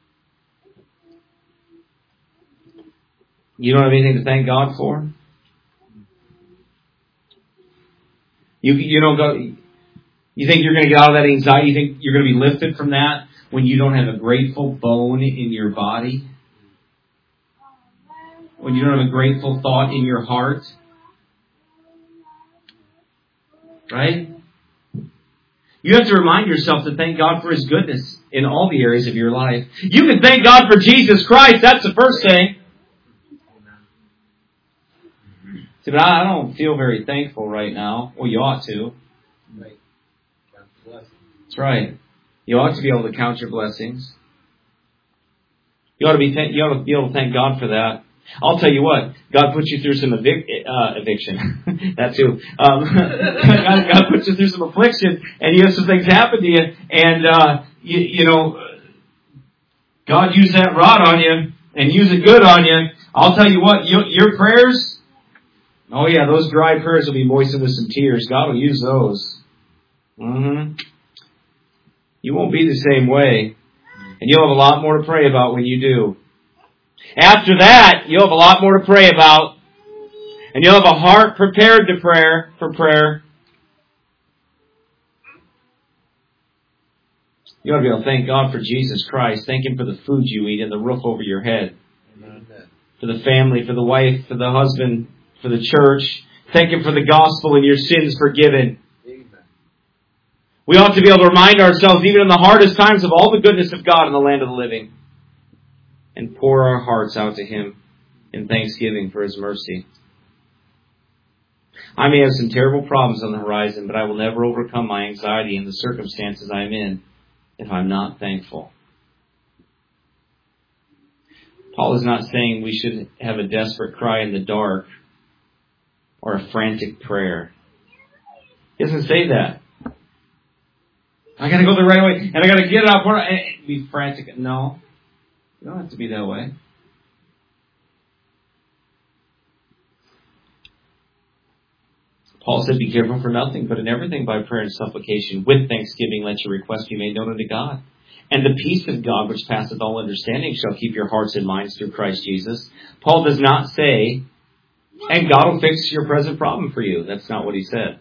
you don't have anything to thank God for. You you don't go. You think you're going to get out of that anxiety? You think you're going to be lifted from that when you don't have a grateful bone in your body? When you don't have a grateful thought in your heart? Right? You have to remind yourself to thank God for His goodness in all the areas of your life. You can thank God for Jesus Christ. That's the first thing. See, but I don't feel very thankful right now. Well, you ought to.
Right.
That's right. You ought to be able to count your blessings. You ought to be th- you ought to be able to thank God for that. I'll tell you what, God puts you through some evic- uh, eviction. That too. Um, God, God puts you through some affliction, and you have some things happen to you, and uh, you, you know, God used that rod on you and use it good on you. I'll tell you what, you, your prayers, Oh yeah, those dry prayers will be moistened with some tears. God will use those. Mm-hmm. You won't be the same way. And you'll have a lot more to pray about when you do. After that, you'll have a lot more to pray about. And you'll have a heart prepared to prayer for prayer. You ought to be able to thank God for Jesus Christ. Thank Him for the food you eat and the roof over your head. Amen. For the family, for the wife, for the husband, for the church. Thank Him for the gospel and your sins forgiven. Amen. We ought to be able to remind ourselves, even in the hardest times, of all the goodness of God in the land of the living. And pour our hearts out to Him in thanksgiving for His mercy. I may have some terrible problems on the horizon, but I will never overcome my anxiety in the circumstances I'm in if I'm not thankful. Paul is not saying we should have a desperate cry in the dark or a frantic prayer. He doesn't say that. I gotta go the right way, and I gotta get up and be frantic. No. You don't have to be that way. Paul said, be careful for nothing, but in everything by prayer and supplication, with thanksgiving, let your requests be made known unto God. And the peace of God, which passeth all understanding, shall keep your hearts and minds through Christ Jesus. Paul does not say, and God will fix your present problem for you. That's not what he said.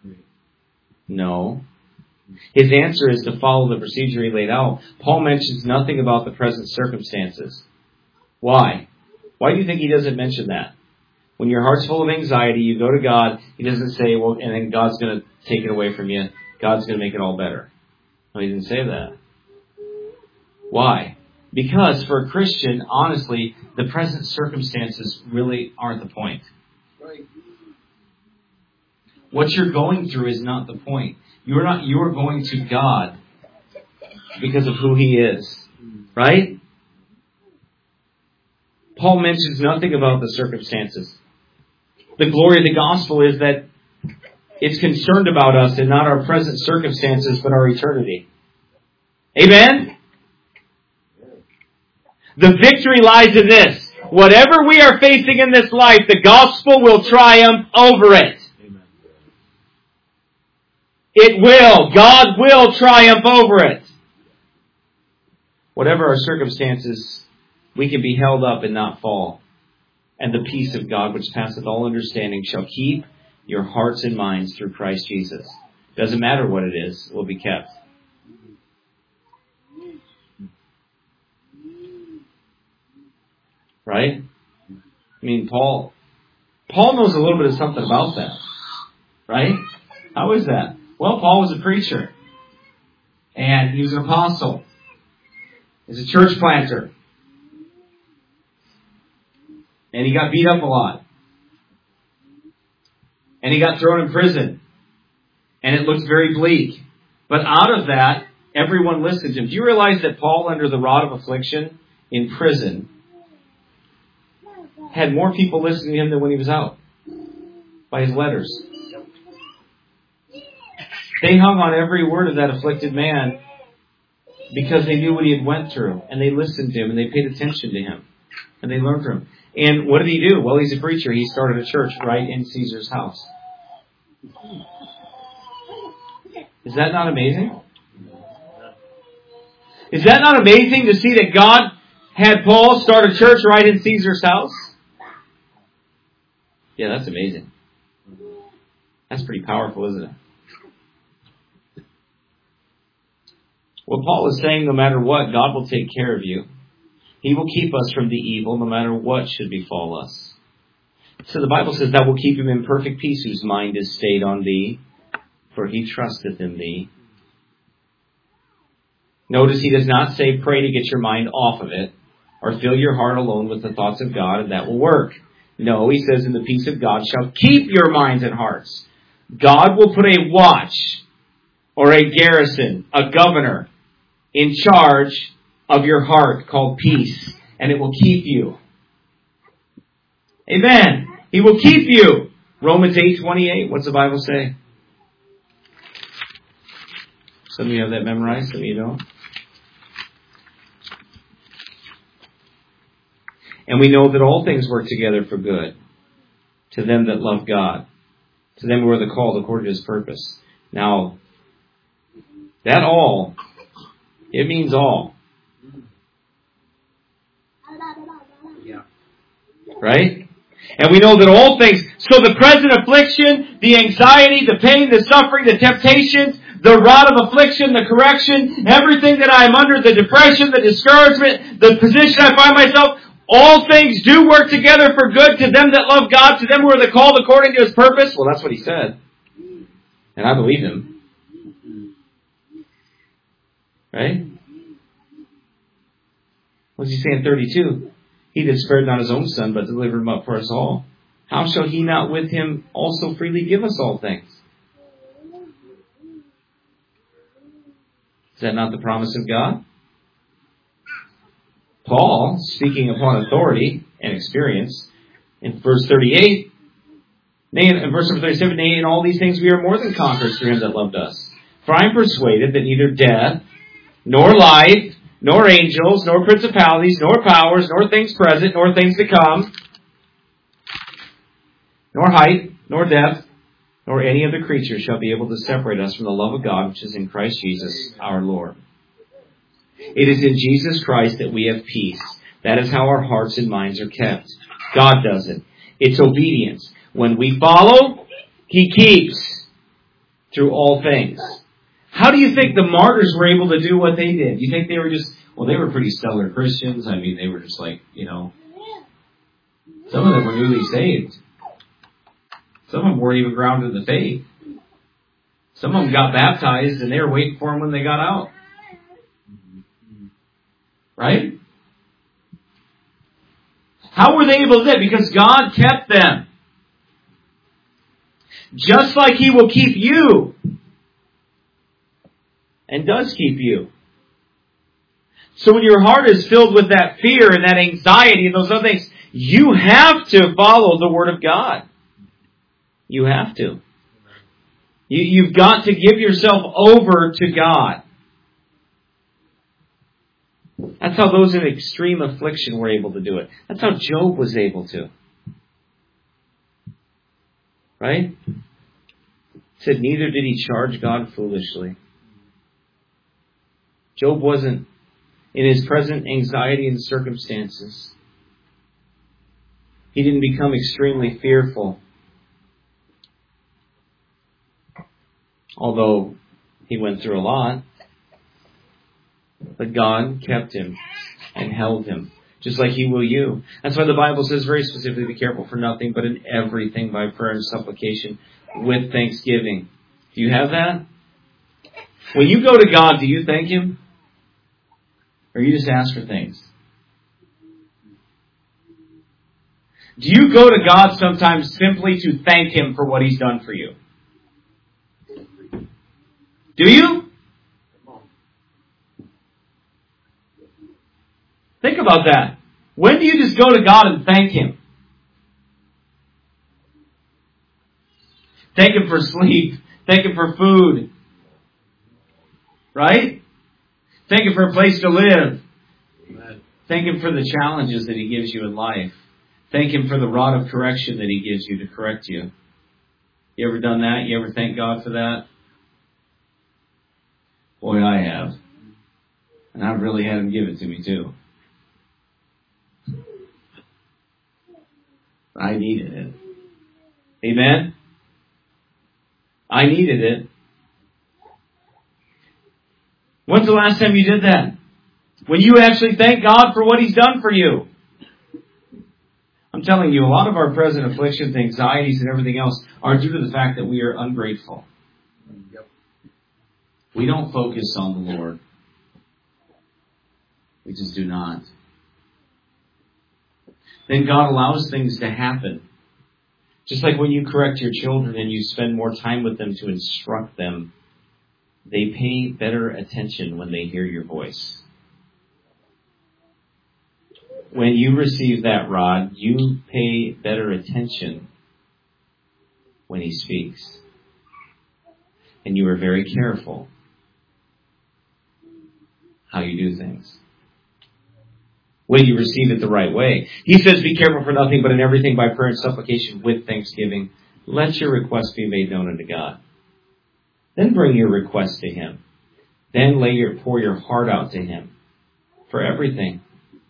No. His answer is to follow the procedure he laid out. Paul mentions nothing about the present circumstances. Why? Why do you think he doesn't mention that? When your heart's full of anxiety, you go to God. He doesn't say, well, and then God's going to take it away from you. God's going to make it all better. No, he didn't say that. Why? Because for a Christian, honestly, the present circumstances really aren't the point. Right. What you're going through is not the point. You're not, you are going to God because of who He is. Right? Paul mentions nothing about the circumstances. The glory of the gospel is that it's concerned about us and not our present circumstances, but our eternity. Amen? The victory lies in this. Whatever we are facing in this life, the gospel will triumph over it. Amen. It will. God will triumph over it. Whatever our circumstances, we can be held up and not fall. And the peace of God, which passeth all understanding, shall keep your hearts and minds through Christ Jesus. Doesn't matter what it is, it will be kept. Right? I mean, Paul, Paul knows a little bit of something about that. Right? How is that? Well, Paul was a preacher. And he was an apostle. He's a church planter. And he got beat up a lot. And he got thrown in prison. And it looks very bleak. But out of that, everyone listened to him. Do you realize that Paul, under the rod of affliction in prison, had more people listening to him than when he was out? By his letters. They hung on every word of that afflicted man because they knew what he had went through. And they listened to him and they paid attention to him. And they learned from him. And what did he do? Well, he's a preacher. He started a church right in Caesar's house. Is that not amazing? Is that not amazing to see that God had Paul start a church right in Caesar's house? Yeah, that's amazing. That's pretty powerful, isn't it? What Paul is saying, no matter what, God will take care of you. He will keep us from the evil, no matter what should befall us. So the Bible says that will keep him in perfect peace, whose mind is stayed on thee, for he trusteth in thee. Notice he does not say pray to get your mind off of it, or fill your heart alone with the thoughts of God, and that will work. No, he says, and the peace of God shall keep your minds and hearts. God will put a watch, or a garrison, a governor, in charge of your heart called peace, and it will keep you. Amen. He will keep you. Romans eight twenty-eight. What's the Bible say? Some of you have that memorized, some of you don't. And we know that all things work together for good to them that love God, to them who are the called according to His purpose. Now, that all, it means all.
Yeah.
Right? And we know that all things, so the present affliction, the anxiety, the pain, the suffering, the temptations, the rod of affliction, the correction, everything that I am under, the depression, the discouragement, the position I find myself, all things do work together for good to them that love God, to them who are the called according to His purpose. Well, that's what He said. And I believe Him. Right? What does He say in thirty-two? He that spared not His own Son, but delivered Him up for us all. How shall He not with Him also freely give us all things? Is that not the promise of God? Paul, speaking upon authority and experience, in verse thirty-eight, nay, in verse number thirty-seven, nay, in all these things we are more than conquerors through Him that loved us. For I am persuaded that neither death, nor life, nor angels, nor principalities, nor powers, nor things present, nor things to come, nor height, nor depth, nor any other creature shall be able to separate us from the love of God which is in Christ Jesus our Lord. It is in Jesus Christ that we have peace. That is how our hearts and minds are kept. God does it. It's obedience. When we follow, He keeps through all things. How do you think the martyrs were able to do what they did? You think they were just, well, they were pretty stellar Christians. I mean, they were just like, you know, some of them were newly saved. Some of them weren't even grounded in the faith. Some of them got baptized and they were waiting for them when they got out. Right? How were they able to do it? Because God kept them. Just like He will keep you. And does keep you. So when your heart is filled with that fear and that anxiety and those other things, you have to follow the Word of God. You have to. You, you've got to give yourself over to God. That's how those in extreme affliction were able to do it. That's how Job was able to. Right? It said, neither did he charge God foolishly. Job wasn't in his present anxiety and circumstances. He didn't become extremely fearful. Although he went through a lot. But God kept him and held him, just like He will you. That's why the Bible says very specifically, be careful for nothing, but in everything by prayer and supplication with thanksgiving. Do you have that? When you go to God, do you thank Him? Or you just ask for things? Do you go to God sometimes simply to thank Him for what He's done for you? Do you? Think about that. When do you just go to God and thank Him? Thank Him for sleep. Thank Him for food. Right? Thank Him for a place to live. Amen. Thank Him for the challenges that He gives you in life. Thank Him for the rod of correction that He gives you to correct you. You ever done that? You ever thank God for that? Boy, I have. And I've really had Him give it to me too. I needed it. Amen? I needed it. When's the last time you did that? When you actually thank God for what He's done for you. I'm telling you, a lot of our present afflictions, anxieties, and everything else are due to the fact that we are ungrateful. Yep. We don't focus on the Lord. We just do not. Then God allows things to happen. Just like when you correct your children and you spend more time with them to instruct them, they pay better attention when they hear your voice. When you receive that rod, you pay better attention when He speaks. And you are very careful how you do things. Will you receive it the right way? He says, be careful for nothing, but in everything by prayer and supplication with thanksgiving. Let your request be made known unto God. Then bring your request to Him. Then lay your, pour your heart out to Him for everything.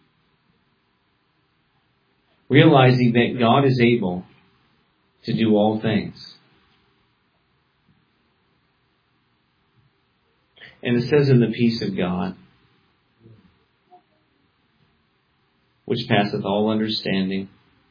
Realizing that God is able to do all things. And it says in the peace of God, which passeth all understanding.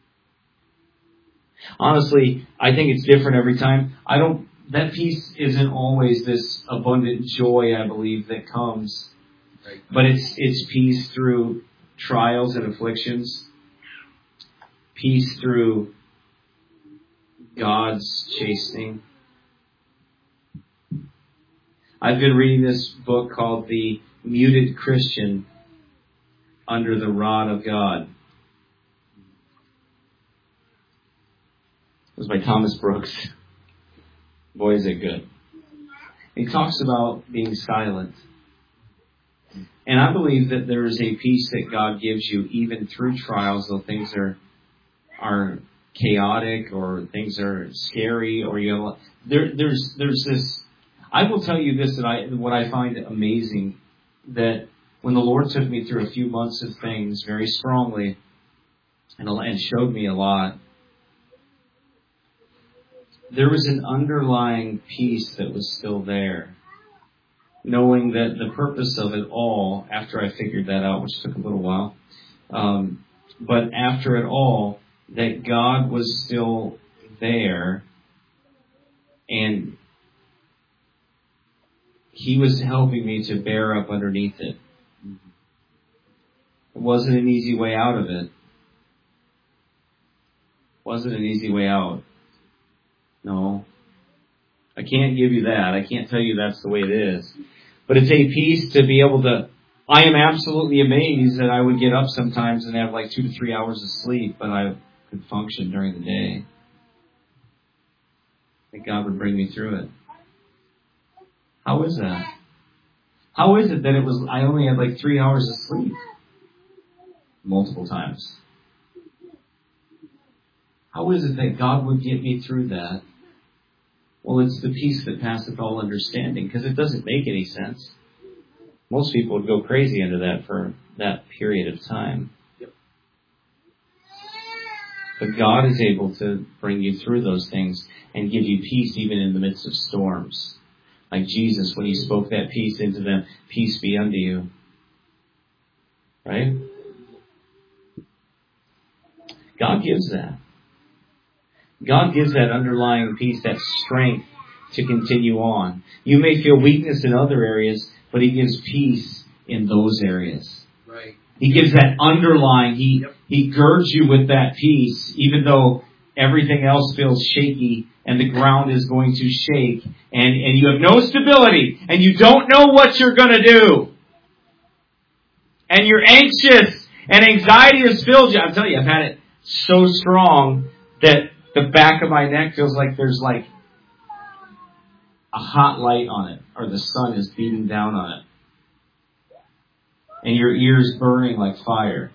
Honestly, I think it's different every time. I don't, that peace isn't always this abundant joy, I believe, that comes. Right. But it's, it's peace through trials and afflictions. Peace through God's chastening. I've been reading this book called The Muted Christian Under the Rod of God. It was by Thomas Brooks. Boy, is it good. He talks about being silent. And I believe that there is a peace that God gives you even through trials, though things are are chaotic or things are scary, or you have, there there's there's this. I will tell you this, that I what I find amazing, that when the Lord took me through a few months of things very strongly and, and showed me a lot, there was an underlying peace that was still there. Knowing that the purpose of it all, after I figured that out, which took a little while, um, but after it all, that God was still there and He was helping me to bear up underneath it. It wasn't an easy way out of it. It wasn't an easy way out. No. I can't give you that. I can't tell you that's the way it is. But it's a peace to be able to... I am absolutely amazed that I would get up sometimes and have like two to three hours of sleep, but I could function during the day. That God would bring me through it. How is that? How is it that it was, I only had like three hours of sleep? Multiple times. How is it that God would get me through that? Well, it's the peace that passeth all understanding, because it doesn't make any sense. Most people would go crazy under that for that period of time. Yep. But God is able to bring you through those things and give you peace even in the midst of storms. Like Jesus, when He spoke that peace into them, peace be unto you. Right? God gives that. God gives that underlying peace, that strength to continue on. You may feel weakness in other areas, but He gives peace in those areas. Right. He gives that underlying, He, yep. He girds you with that peace, even though everything else feels shaky and the ground is going to shake and, and you have no stability and you don't know what you're going to do. And you're anxious and anxiety has filled you. I'm telling you, I've had it so strong that the back of my neck feels like there's like a hot light on it, or the sun is beating down on it. And your ears burning like fire.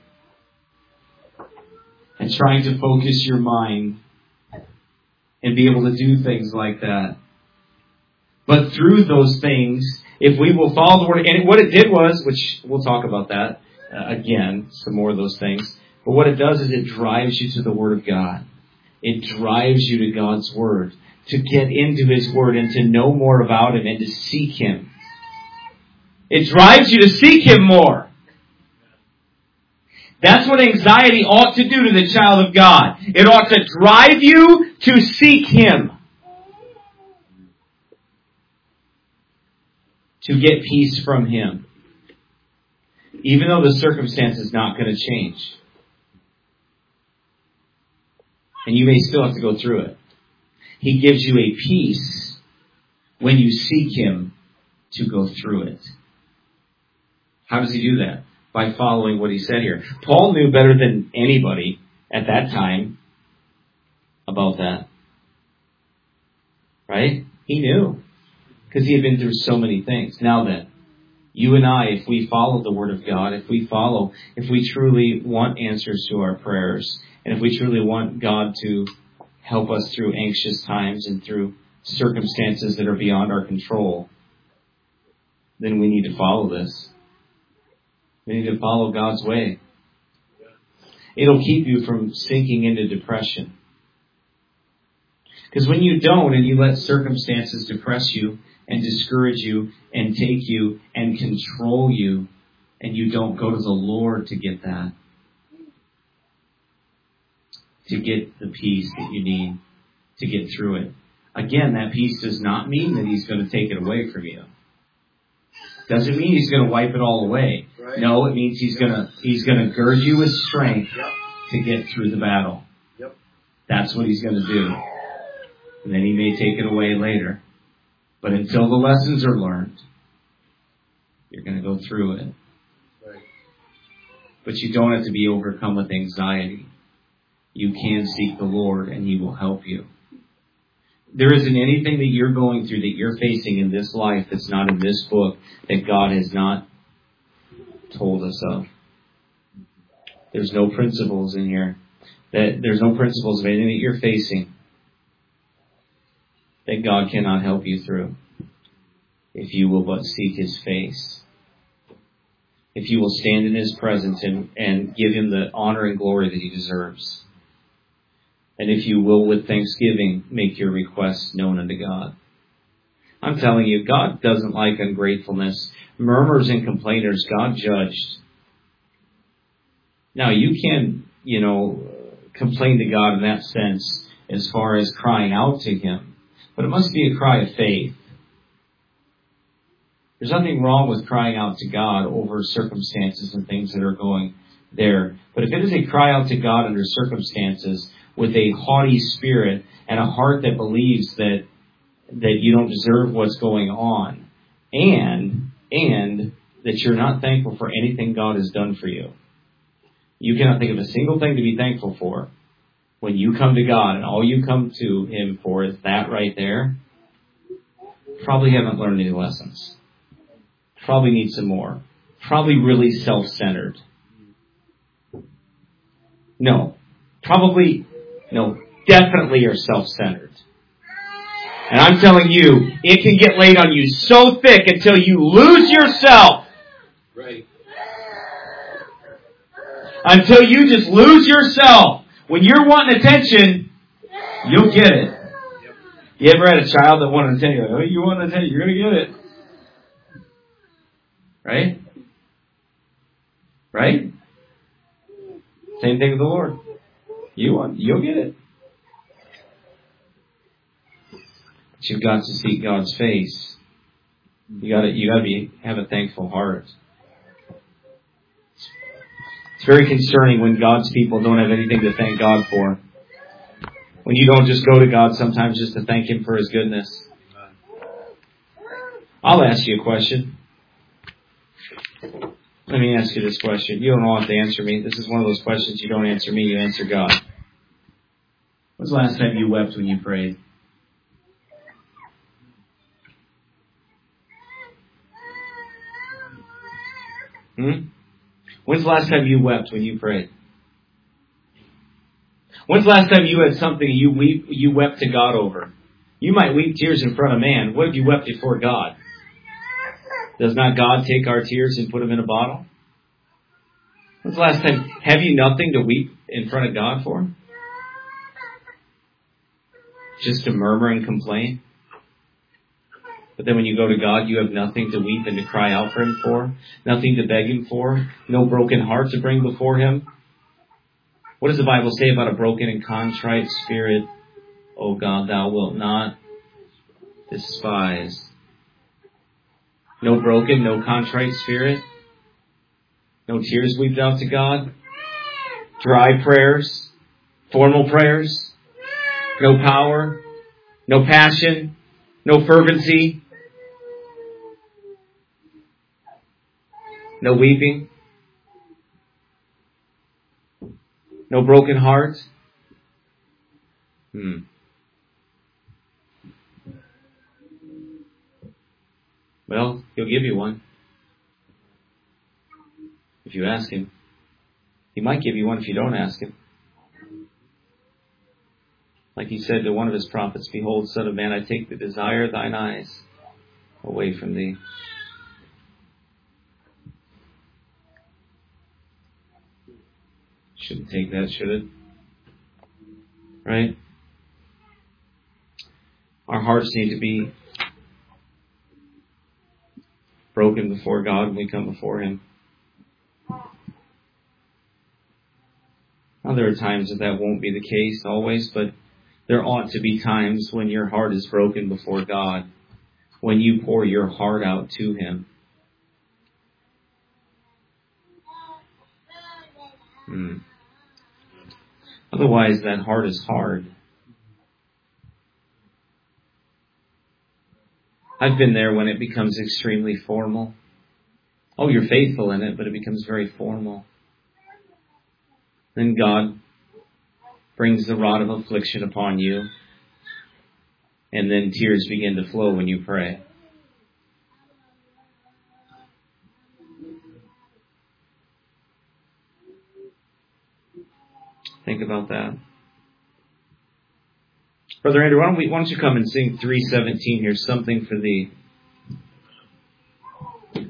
And trying to focus your mind and be able to do things like that. But through those things, if we will follow the Word, and what it did was, which we'll talk about that uh, again, some more of those things, but what it does is it drives you to the Word of God. It drives you to God's Word, to get into His Word and to know more about Him and to seek Him. It drives you to seek Him more. That's what anxiety ought to do to the child of God. It ought to drive you to seek Him. To get peace from Him. Even though the circumstance is not going to change. And you may still have to go through it. He gives you a peace when you seek Him to go through it. How does He do that? By following what He said here. Paul knew better than anybody at that time about that. Right? He knew. Because he had been through so many things. Now then, You and I, if we follow the Word of God, if we follow, if we truly want answers to our prayers, and if we truly want God to help us through anxious times and through circumstances that are beyond our control, then we need to follow this. We need to follow God's way. It'll keep you from sinking into depression. Because when you don't and you let circumstances depress you and discourage you and take you and control you, and you don't go to the Lord to get that, to get the peace that you need to get through it. Again, that peace does not mean that He's going to take it away from you. Doesn't mean He's going to wipe it all away.
Right.
No, it means He's going to He's going to gird you with strength
Yep.
to get through the battle.
Yep.
That's what He's going to do. And then He may take it away later. But until the lessons are learned, you're going to go through it.
Right.
But you don't have to be overcome with anxiety. You can seek the Lord and He will help you. There isn't anything that you're going through, that you're facing in this life that's not in this book, that God has not told us of. There's no principles in here. That there's no principles of anything that you're facing that God cannot help you through, if you will but seek His face. If you will stand in His presence and, and give Him the honor and glory that He deserves. And if you will, with thanksgiving, make your requests known unto God. I'm telling you, God doesn't like ungratefulness. Murmurs and complainers, God judged. Now, you can, you know, complain to God in that sense as far as crying out to Him. But it must be a cry of faith. There's nothing wrong with crying out to God over circumstances and things that are going there. But if it is a cry out to God under circumstances with a haughty spirit and a heart that believes that that you don't deserve what's going on, and and that you're not thankful for anything God has done for you, you cannot think of a single thing to be thankful for. When you come to God and all you come to Him for is that right there, probably haven't learned any lessons. Probably need some more. Probably really self-centered. No. Probably, no, definitely are self-centered. And I'm telling you, it can get laid on you so thick until you lose yourself.
Right.
Until you just lose yourself. When you're wanting attention, you'll get it.
Yep.
You ever had a child that wanted attention? Oh, you want attention, you're going to get it. Right? Right? Same thing with the Lord. You want, you'll get it. But you've got to seek God's face. You got to, you got to be have a thankful heart. It's very concerning when God's people don't have anything to thank God for. When you don't just go to God sometimes just to thank Him for His goodness. I'll ask you a question. Let me ask you this question. You don't want to answer me. This is one of those questions you don't answer me, you answer God. When's the last time you wept when you prayed? Hmm? When's the last time you wept when you prayed? When's the last time you had something you weep, you wept to God over? You might weep tears in front of man. What if you wept before God? Does not God take our tears and put them in a bottle? When's the last time? Have you nothing to weep in front of God for? Just to murmur and complain? But then when you go to God, you have nothing to weep and to cry out for Him for, nothing to beg Him for, no broken heart to bring before Him. What does the Bible say about a broken and contrite spirit? O God, Thou wilt not despise. No broken, no contrite spirit. No tears wept out to God. Dry prayers. Formal prayers. No power. No passion. No fervency. No weeping. No broken heart. Hmm. Well, He'll give you one. if you ask Him. He might give you one if you don't ask Him. Like He said to one of His prophets, Behold, Son of Man, I take the desire of thine eyes away from thee. Shouldn't take that, should it? Right? Our hearts need to be broken before God when we come before Him. Now, there are times that that won't be the case always, but there ought to be times when your heart is broken before God, when you pour your heart out to Him. Hmm. Otherwise, that heart is hard. I've been there when it becomes extremely formal. Oh, you're faithful in it, but it becomes very formal. Then God brings the rod of affliction upon you, and then tears begin to flow when you pray. Think about that. Brother Andrew, why don't, we, why don't you come and sing three seventeen here, Something for Thee.